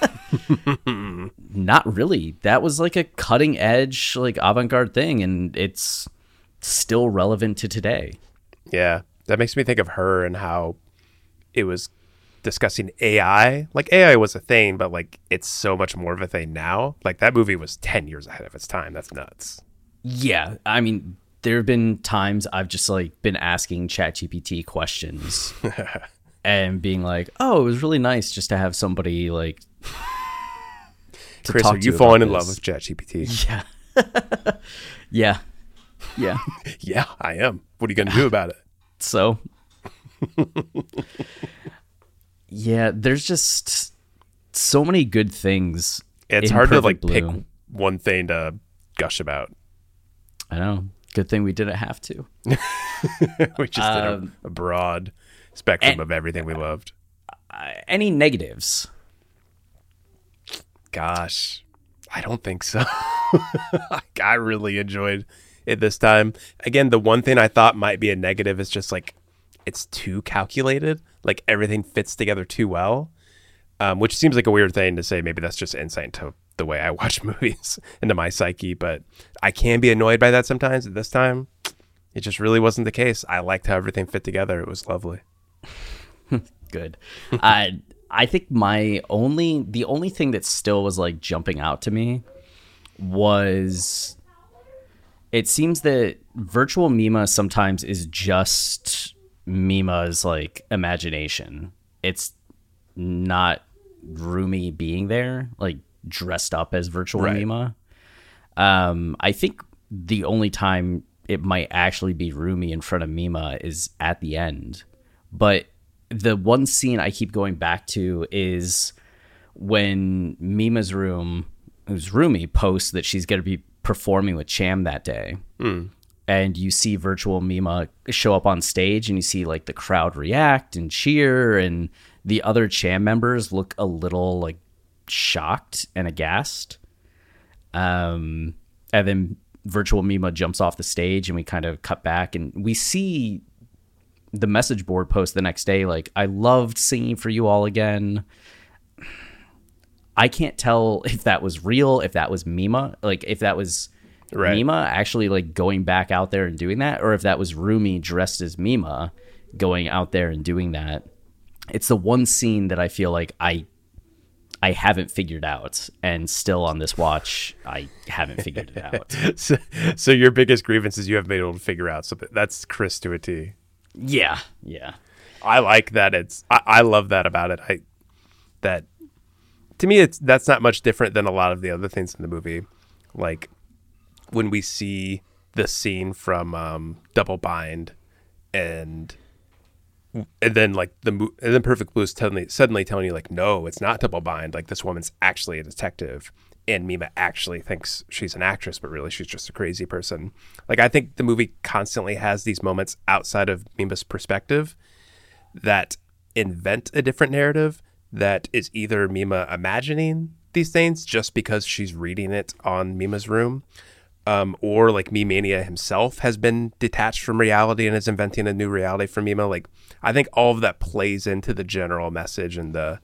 Speaker 3: not really. That was like a cutting edge, like avant-garde thing, and it's still relevant to today.
Speaker 1: Yeah. That makes me think of Her and how it was discussing A I. Like A I was a thing, but like it's so much more of a thing now. Like that movie was ten years ahead of its time. That's nuts.
Speaker 3: Yeah, I mean, there have been times I've just like been asking ChatGPT questions and being like, "Oh, it was really nice just to have somebody like." To
Speaker 1: Chris,
Speaker 3: talk
Speaker 1: are
Speaker 3: to
Speaker 1: you
Speaker 3: about
Speaker 1: falling in
Speaker 3: this.
Speaker 1: love with ChatGPT?
Speaker 3: Yeah, yeah, yeah.
Speaker 1: Yeah, I am. What are you going to do about it?
Speaker 3: So, yeah, there's just so many good things.
Speaker 1: It's
Speaker 3: in
Speaker 1: hard to
Speaker 3: Perfect
Speaker 1: like
Speaker 3: Blue.
Speaker 1: pick one thing to gush about.
Speaker 3: I know. Good thing we didn't have to.
Speaker 1: We just
Speaker 3: Um,
Speaker 1: did a, a broad spectrum
Speaker 3: and-
Speaker 1: of everything we loved.
Speaker 3: Uh, any negatives?
Speaker 1: Gosh, I don't think so. Like, I really enjoyed it this time. Again, the one thing I thought might be a negative is just like it's too calculated. Like everything fits together too well, um, which seems like a weird thing to say. Maybe that's just insight into the way I watch movies, into my psyche. But I can be annoyed by that sometimes. At this time, it just really wasn't the case. I liked how everything fit together. It was lovely.
Speaker 3: Good. I I think my only the only thing that still was like jumping out to me was it seems that virtual Mima sometimes is just Mima's like imagination. It's not Rumi being there, like dressed up as virtual
Speaker 1: Right.
Speaker 3: Mima. Um, I think the only time it might actually be Rumi in front of Mima is at the end. But the one scene I keep going back to is when Mima's room, who's Rumi, posts that she's going to be performing with Cham that day.
Speaker 1: Mm.
Speaker 3: And you see virtual Mima show up on stage and you see like the crowd react and cheer, and the other Cham members look a little like shocked and aghast. Um, and then virtual Mima jumps off the stage and we kind of cut back and we see the message board post the next day like, I loved singing for you all again. I can't tell if that was real, if that was Mima, like if that was
Speaker 1: Right.
Speaker 3: Mima actually like going back out there and doing that, or if that was Rumi dressed as Mima going out there and doing that. It's the one scene that I feel like I I haven't figured out, and still on this watch I haven't figured it out.
Speaker 1: So, so your biggest grievance is you haven't been able to figure out something. That's Chris to a T.
Speaker 3: Yeah, yeah.
Speaker 1: I like that. It's I, I love that about it. I that to me it's that's not much different than a lot of the other things in the movie. Like when we see the scene from um, Double Bind, and and then like the mo- and then Perfect Blue is suddenly suddenly telling you like, no, it's not Double Bind. Like this woman's actually a detective, and Mima actually thinks she's an actress, but really she's just a crazy person. Like I think the movie constantly has these moments outside of Mima's perspective that invent a different narrative that is either Mima imagining these things just because she's reading it on Mima's room, um, or like Mimania himself has been detached from reality and is inventing a new reality for Mima. Like I think all of that plays into the general message and the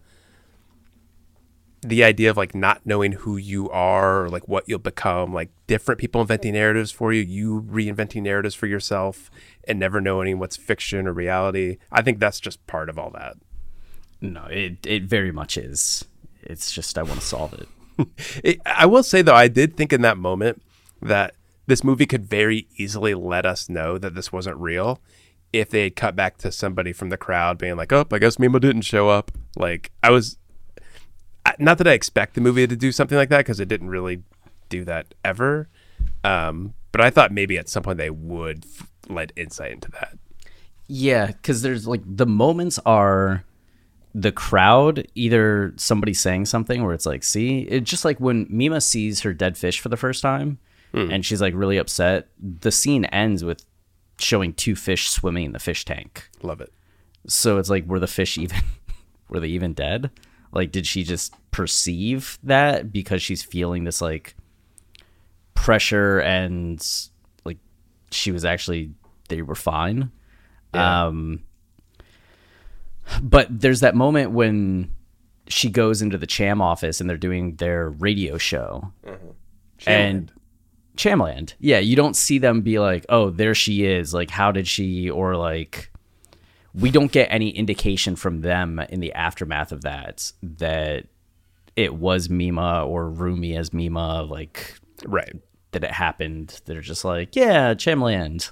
Speaker 1: the idea of like not knowing who you are or like what you'll become, like different people inventing narratives for you, you reinventing narratives for yourself and never knowing what's fiction or reality. I think that's just part of all that.
Speaker 3: No, it it very much is. It's just I want to solve it.
Speaker 1: it. I will say though, I did think in that moment that this movie could very easily let us know that this wasn't real if they had cut back to somebody from the crowd being like, oh, I guess Mima didn't show up. Like I was, not that I expect the movie to do something like that because it didn't really do that ever. Um, but I thought maybe at some point they would f- let insight into that.
Speaker 3: Yeah, because there's like the moments are the crowd, either somebody saying something where it's like, see, it's just like when Mima sees her dead fish for the first time mm. and she's like really upset. The scene ends with showing two fish swimming in the fish tank.
Speaker 1: Love it.
Speaker 3: So it's like, were the fish even, were they even dead? Like, did she just perceive that because she's feeling this like pressure and like she was actually, they were fine. Yeah. Um, but there's that moment when she goes into the Cham office and they're doing their radio show.
Speaker 1: Mm-hmm.
Speaker 3: And Chamland. Yeah, you don't see them be like, oh, there she is. Like, how did she, or like, we don't get any indication from them in the aftermath of that that it was Mima or Rumi as Mima, like
Speaker 1: right,
Speaker 3: that it happened. They're just like, yeah, Chamland.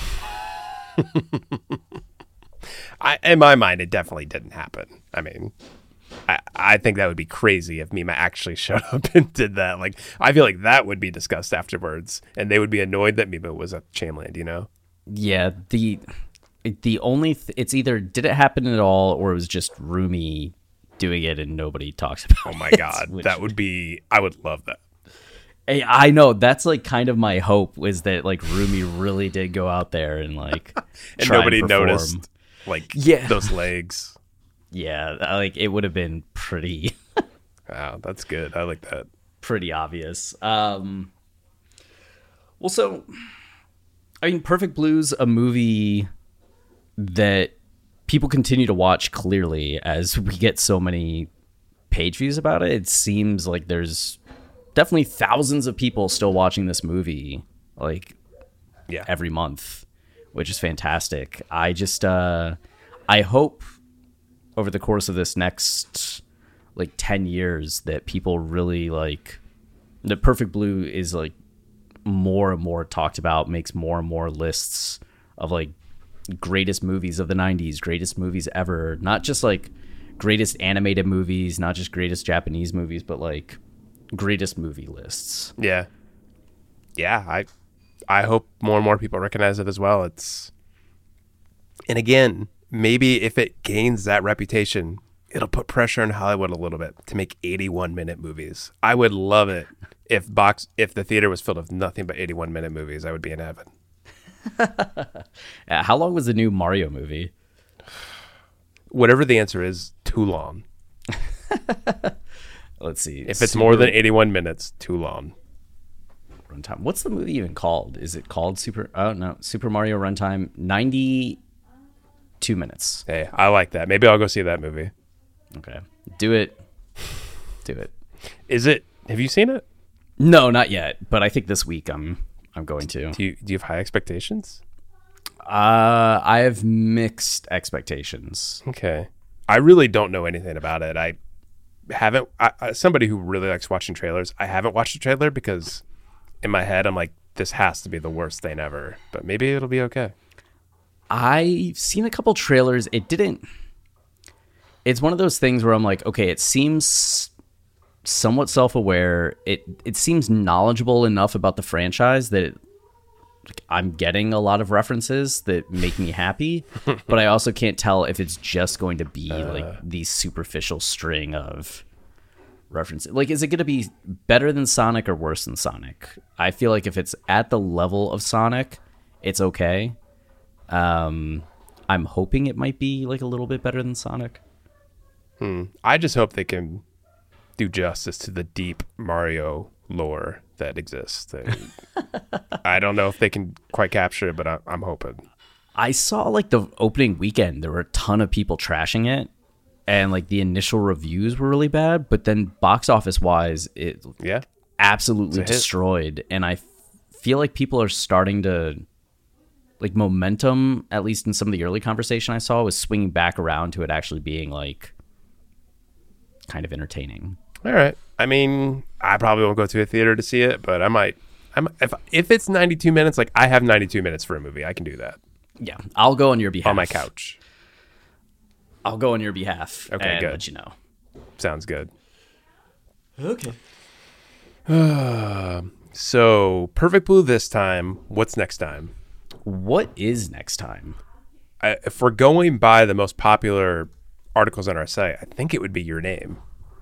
Speaker 1: I, in my mind, it definitely didn't happen. I mean, I, I think that would be crazy if Mima actually showed up and did that. Like, I feel like that would be discussed afterwards, and they would be annoyed that Mima was at Chamland, you know?
Speaker 3: Yeah, the the only th- it's either did it happen at all or it was just Rumi doing it and nobody talks about it.
Speaker 1: Oh my god,
Speaker 3: which,
Speaker 1: that would be. I would love that.
Speaker 3: Hey, I know that's like kind of my hope was that like Rumi really did go out there and like
Speaker 1: and
Speaker 3: try
Speaker 1: nobody
Speaker 3: and perform.
Speaker 1: noticed like
Speaker 3: Yeah.
Speaker 1: those legs.
Speaker 3: Yeah, like it would have been pretty
Speaker 1: Wow, that's good. I like that.
Speaker 3: pretty obvious. Um, well, so I mean, Perfect Blue's a movie that people continue to watch clearly as we get so many page views about it. It seems like there's definitely thousands of people still watching this movie like
Speaker 1: Yeah.
Speaker 3: every month, which is fantastic. I just uh I hope over the course of this next like ten years that people really like the Perfect Blue is like more and more talked about, makes more and more lists of like greatest movies of the nineties, greatest movies ever, not just like greatest animated movies, not just greatest Japanese movies, but like greatest movie lists.
Speaker 1: Yeah. Yeah, I I hope more and more people recognize it as well. It's and again, maybe if it gains that reputation, it'll put pressure on Hollywood a little bit to make eighty-one minute movies. I would love it if box if the theater was filled with nothing but eighty-one minute movies. I would be in heaven.
Speaker 3: Uh, how long was the new Mario movie?
Speaker 1: Whatever the answer is, too long.
Speaker 3: Let's see.
Speaker 1: If it's more than eighty-one minutes, too long.
Speaker 3: Runtime. What's the movie even called? Is it called Super? Oh no, Super Mario Runtime. ninety-two minutes.
Speaker 1: Hey, I like that. Maybe I'll go see that movie.
Speaker 3: Okay, do it. Do it.
Speaker 1: Is it? Have you seen it?
Speaker 3: No, not yet. But I think this week I'm I'm going to.
Speaker 1: Do you do you have high expectations?
Speaker 3: Uh, I have mixed expectations.
Speaker 1: Okay. I really don't know anything about it. I haven't. I, I, somebody who really likes watching trailers. I haven't watched a trailer because in my head I'm like, this has to be the worst thing ever. But maybe it'll be okay.
Speaker 3: I've seen a couple trailers. It didn't. It's one of those things where I'm like, okay, it seems somewhat self-aware. It it seems knowledgeable enough about the franchise that it, like, I'm getting a lot of references that make me happy, but I also can't tell if it's just going to be uh, like the superficial string of references. Like, is it going to be better than Sonic or worse than Sonic? I feel like if it's at the level of Sonic, it's okay. Um, I'm hoping it might be like a little bit better than Sonic.
Speaker 1: Hmm. I just hope they can do justice to the deep Mario lore that exists. I don't know if they can quite capture it, but I, I'm hoping.
Speaker 3: I saw like the opening weekend, there were a ton of people trashing it, and like the initial reviews were really bad, but then box office wise, it
Speaker 1: yeah
Speaker 3: absolutely destroyed. And I f- feel like people are starting to like momentum, at least in some of the early conversation I saw, was swinging back around to it actually being like kind of entertaining.
Speaker 1: All right. I mean, I probably won't go to a theater to see it, but I might. I'm if if it's ninety-two minutes, like I have ninety-two minutes for a movie, I can do that.
Speaker 3: Yeah, I'll go on your behalf.
Speaker 1: On my couch.
Speaker 3: I'll go on your behalf.
Speaker 1: Okay,
Speaker 3: and
Speaker 1: good.
Speaker 3: Let you know.
Speaker 1: Sounds good.
Speaker 3: Okay.
Speaker 1: Uh, so Perfect Blue this time. What's next time?
Speaker 3: What is next time?
Speaker 1: I, if we're going by the most popular articles on our site, I think it would be Your Name.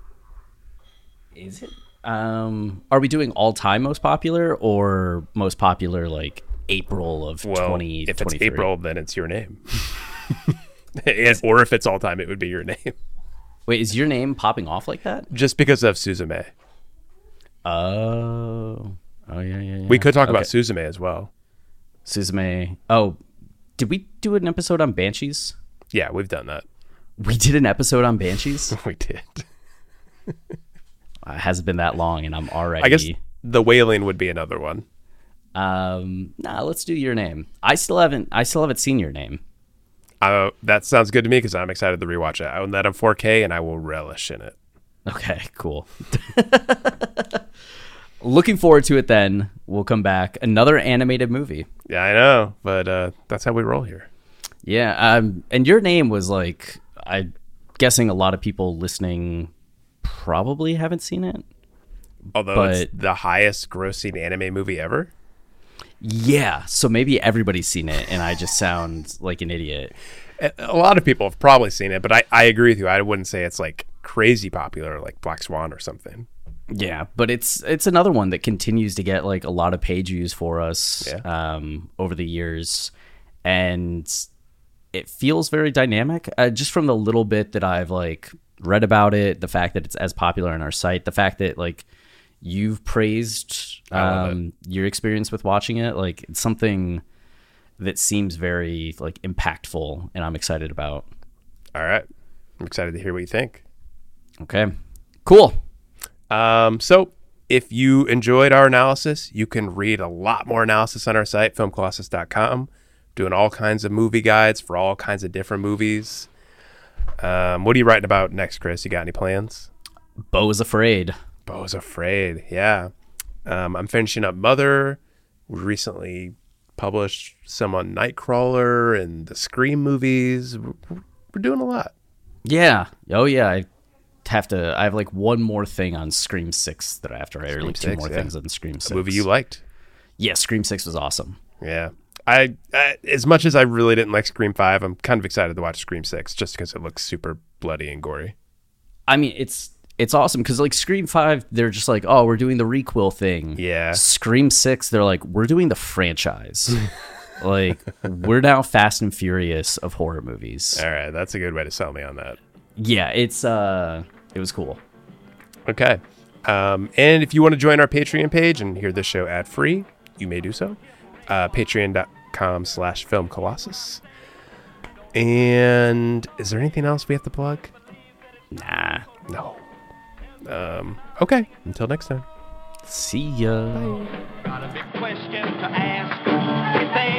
Speaker 3: Is it? Um, are we doing all time most popular or most popular like April of
Speaker 1: well,
Speaker 3: twenty twenty-three?
Speaker 1: If it's April, then it's Your Name. and, or if it's all time, it would be Your Name.
Speaker 3: Wait, is Your Name popping off like that?
Speaker 1: Just because of Suzume.
Speaker 3: Oh. Oh, yeah, yeah, yeah.
Speaker 1: We could talk
Speaker 3: okay.
Speaker 1: about Suzume as well.
Speaker 3: Suzume. Oh, did we do an episode on Banshees?
Speaker 1: Yeah, we've done that.
Speaker 3: We did an episode on Banshees?
Speaker 1: We did.
Speaker 3: It hasn't been that long, and I'm already...
Speaker 1: I guess The Wailing would be another one.
Speaker 3: Um, nah, let's do Your Name. I still haven't. I still haven't seen Your Name.
Speaker 1: Uh, that sounds good to me because I'm excited to rewatch it. I own that on four K and I will relish in it.
Speaker 3: Okay, cool. Looking forward to it then. We'll come back. Another animated movie.
Speaker 1: Yeah, I know, but uh, that's how we roll here.
Speaker 3: Yeah, um, and your name was like, I'm guessing a lot of people listening probably haven't seen it.
Speaker 1: Although
Speaker 3: but,
Speaker 1: it's the highest grossing anime movie ever.
Speaker 3: Yeah, so maybe everybody's seen it and I just sound like an idiot.
Speaker 1: A lot of people have probably seen it, but I, I agree with you. I wouldn't say it's like crazy popular like Black Swan or something.
Speaker 3: Yeah, but it's it's another one that continues to get like a lot of page views for us
Speaker 1: yeah.
Speaker 3: um, over the years, and it feels very dynamic. Uh, just from the little bit that I've like read about it, the fact that it's as popular on our site, the fact that like you've praised um, your experience with watching it, like it's something that seems very like impactful, and I'm excited about.
Speaker 1: All right, I'm excited to hear what you think.
Speaker 3: Okay, cool.
Speaker 1: Um, so if you enjoyed our analysis, you can read a lot more analysis on our site, film colossus dot com, doing all kinds of movie guides for all kinds of different movies. Um, what are you writing about next, Chris? You got any plans?
Speaker 3: Beau is Afraid.
Speaker 1: Beau is Afraid, yeah. Um, I'm finishing up Mother. We recently published some on Nightcrawler and the Scream movies. We're, we're doing a lot.
Speaker 3: Yeah. Oh, yeah. I have to. I have like one more thing on Scream Six that I have to write. Or like two
Speaker 1: six,
Speaker 3: more
Speaker 1: yeah.
Speaker 3: things on Scream Six.
Speaker 1: A movie you liked?
Speaker 3: Yeah, Scream Six was awesome.
Speaker 1: Yeah. I, I as much as I really didn't like Scream Five, I'm kind of excited to watch Scream Six just because it looks super bloody and gory.
Speaker 3: I mean, it's it's awesome because like Scream Five, they're just like, oh, we're doing the requel thing.
Speaker 1: Yeah.
Speaker 3: Scream Six, they're like, we're doing the franchise. Like, we're now Fast and Furious of horror movies.
Speaker 1: All right, that's a good way to sell me on that.
Speaker 3: Yeah, it's uh, it was cool.
Speaker 1: Okay. Um, and if you want to join our Patreon page and hear this show ad free, you may do so. Uh, Patreon.com slash Film Colossus. And is there anything else we have to plug?
Speaker 3: Nah.
Speaker 1: No. Um, okay. Until next time.
Speaker 3: See ya.
Speaker 1: Bye.
Speaker 4: Got a big question to ask. If they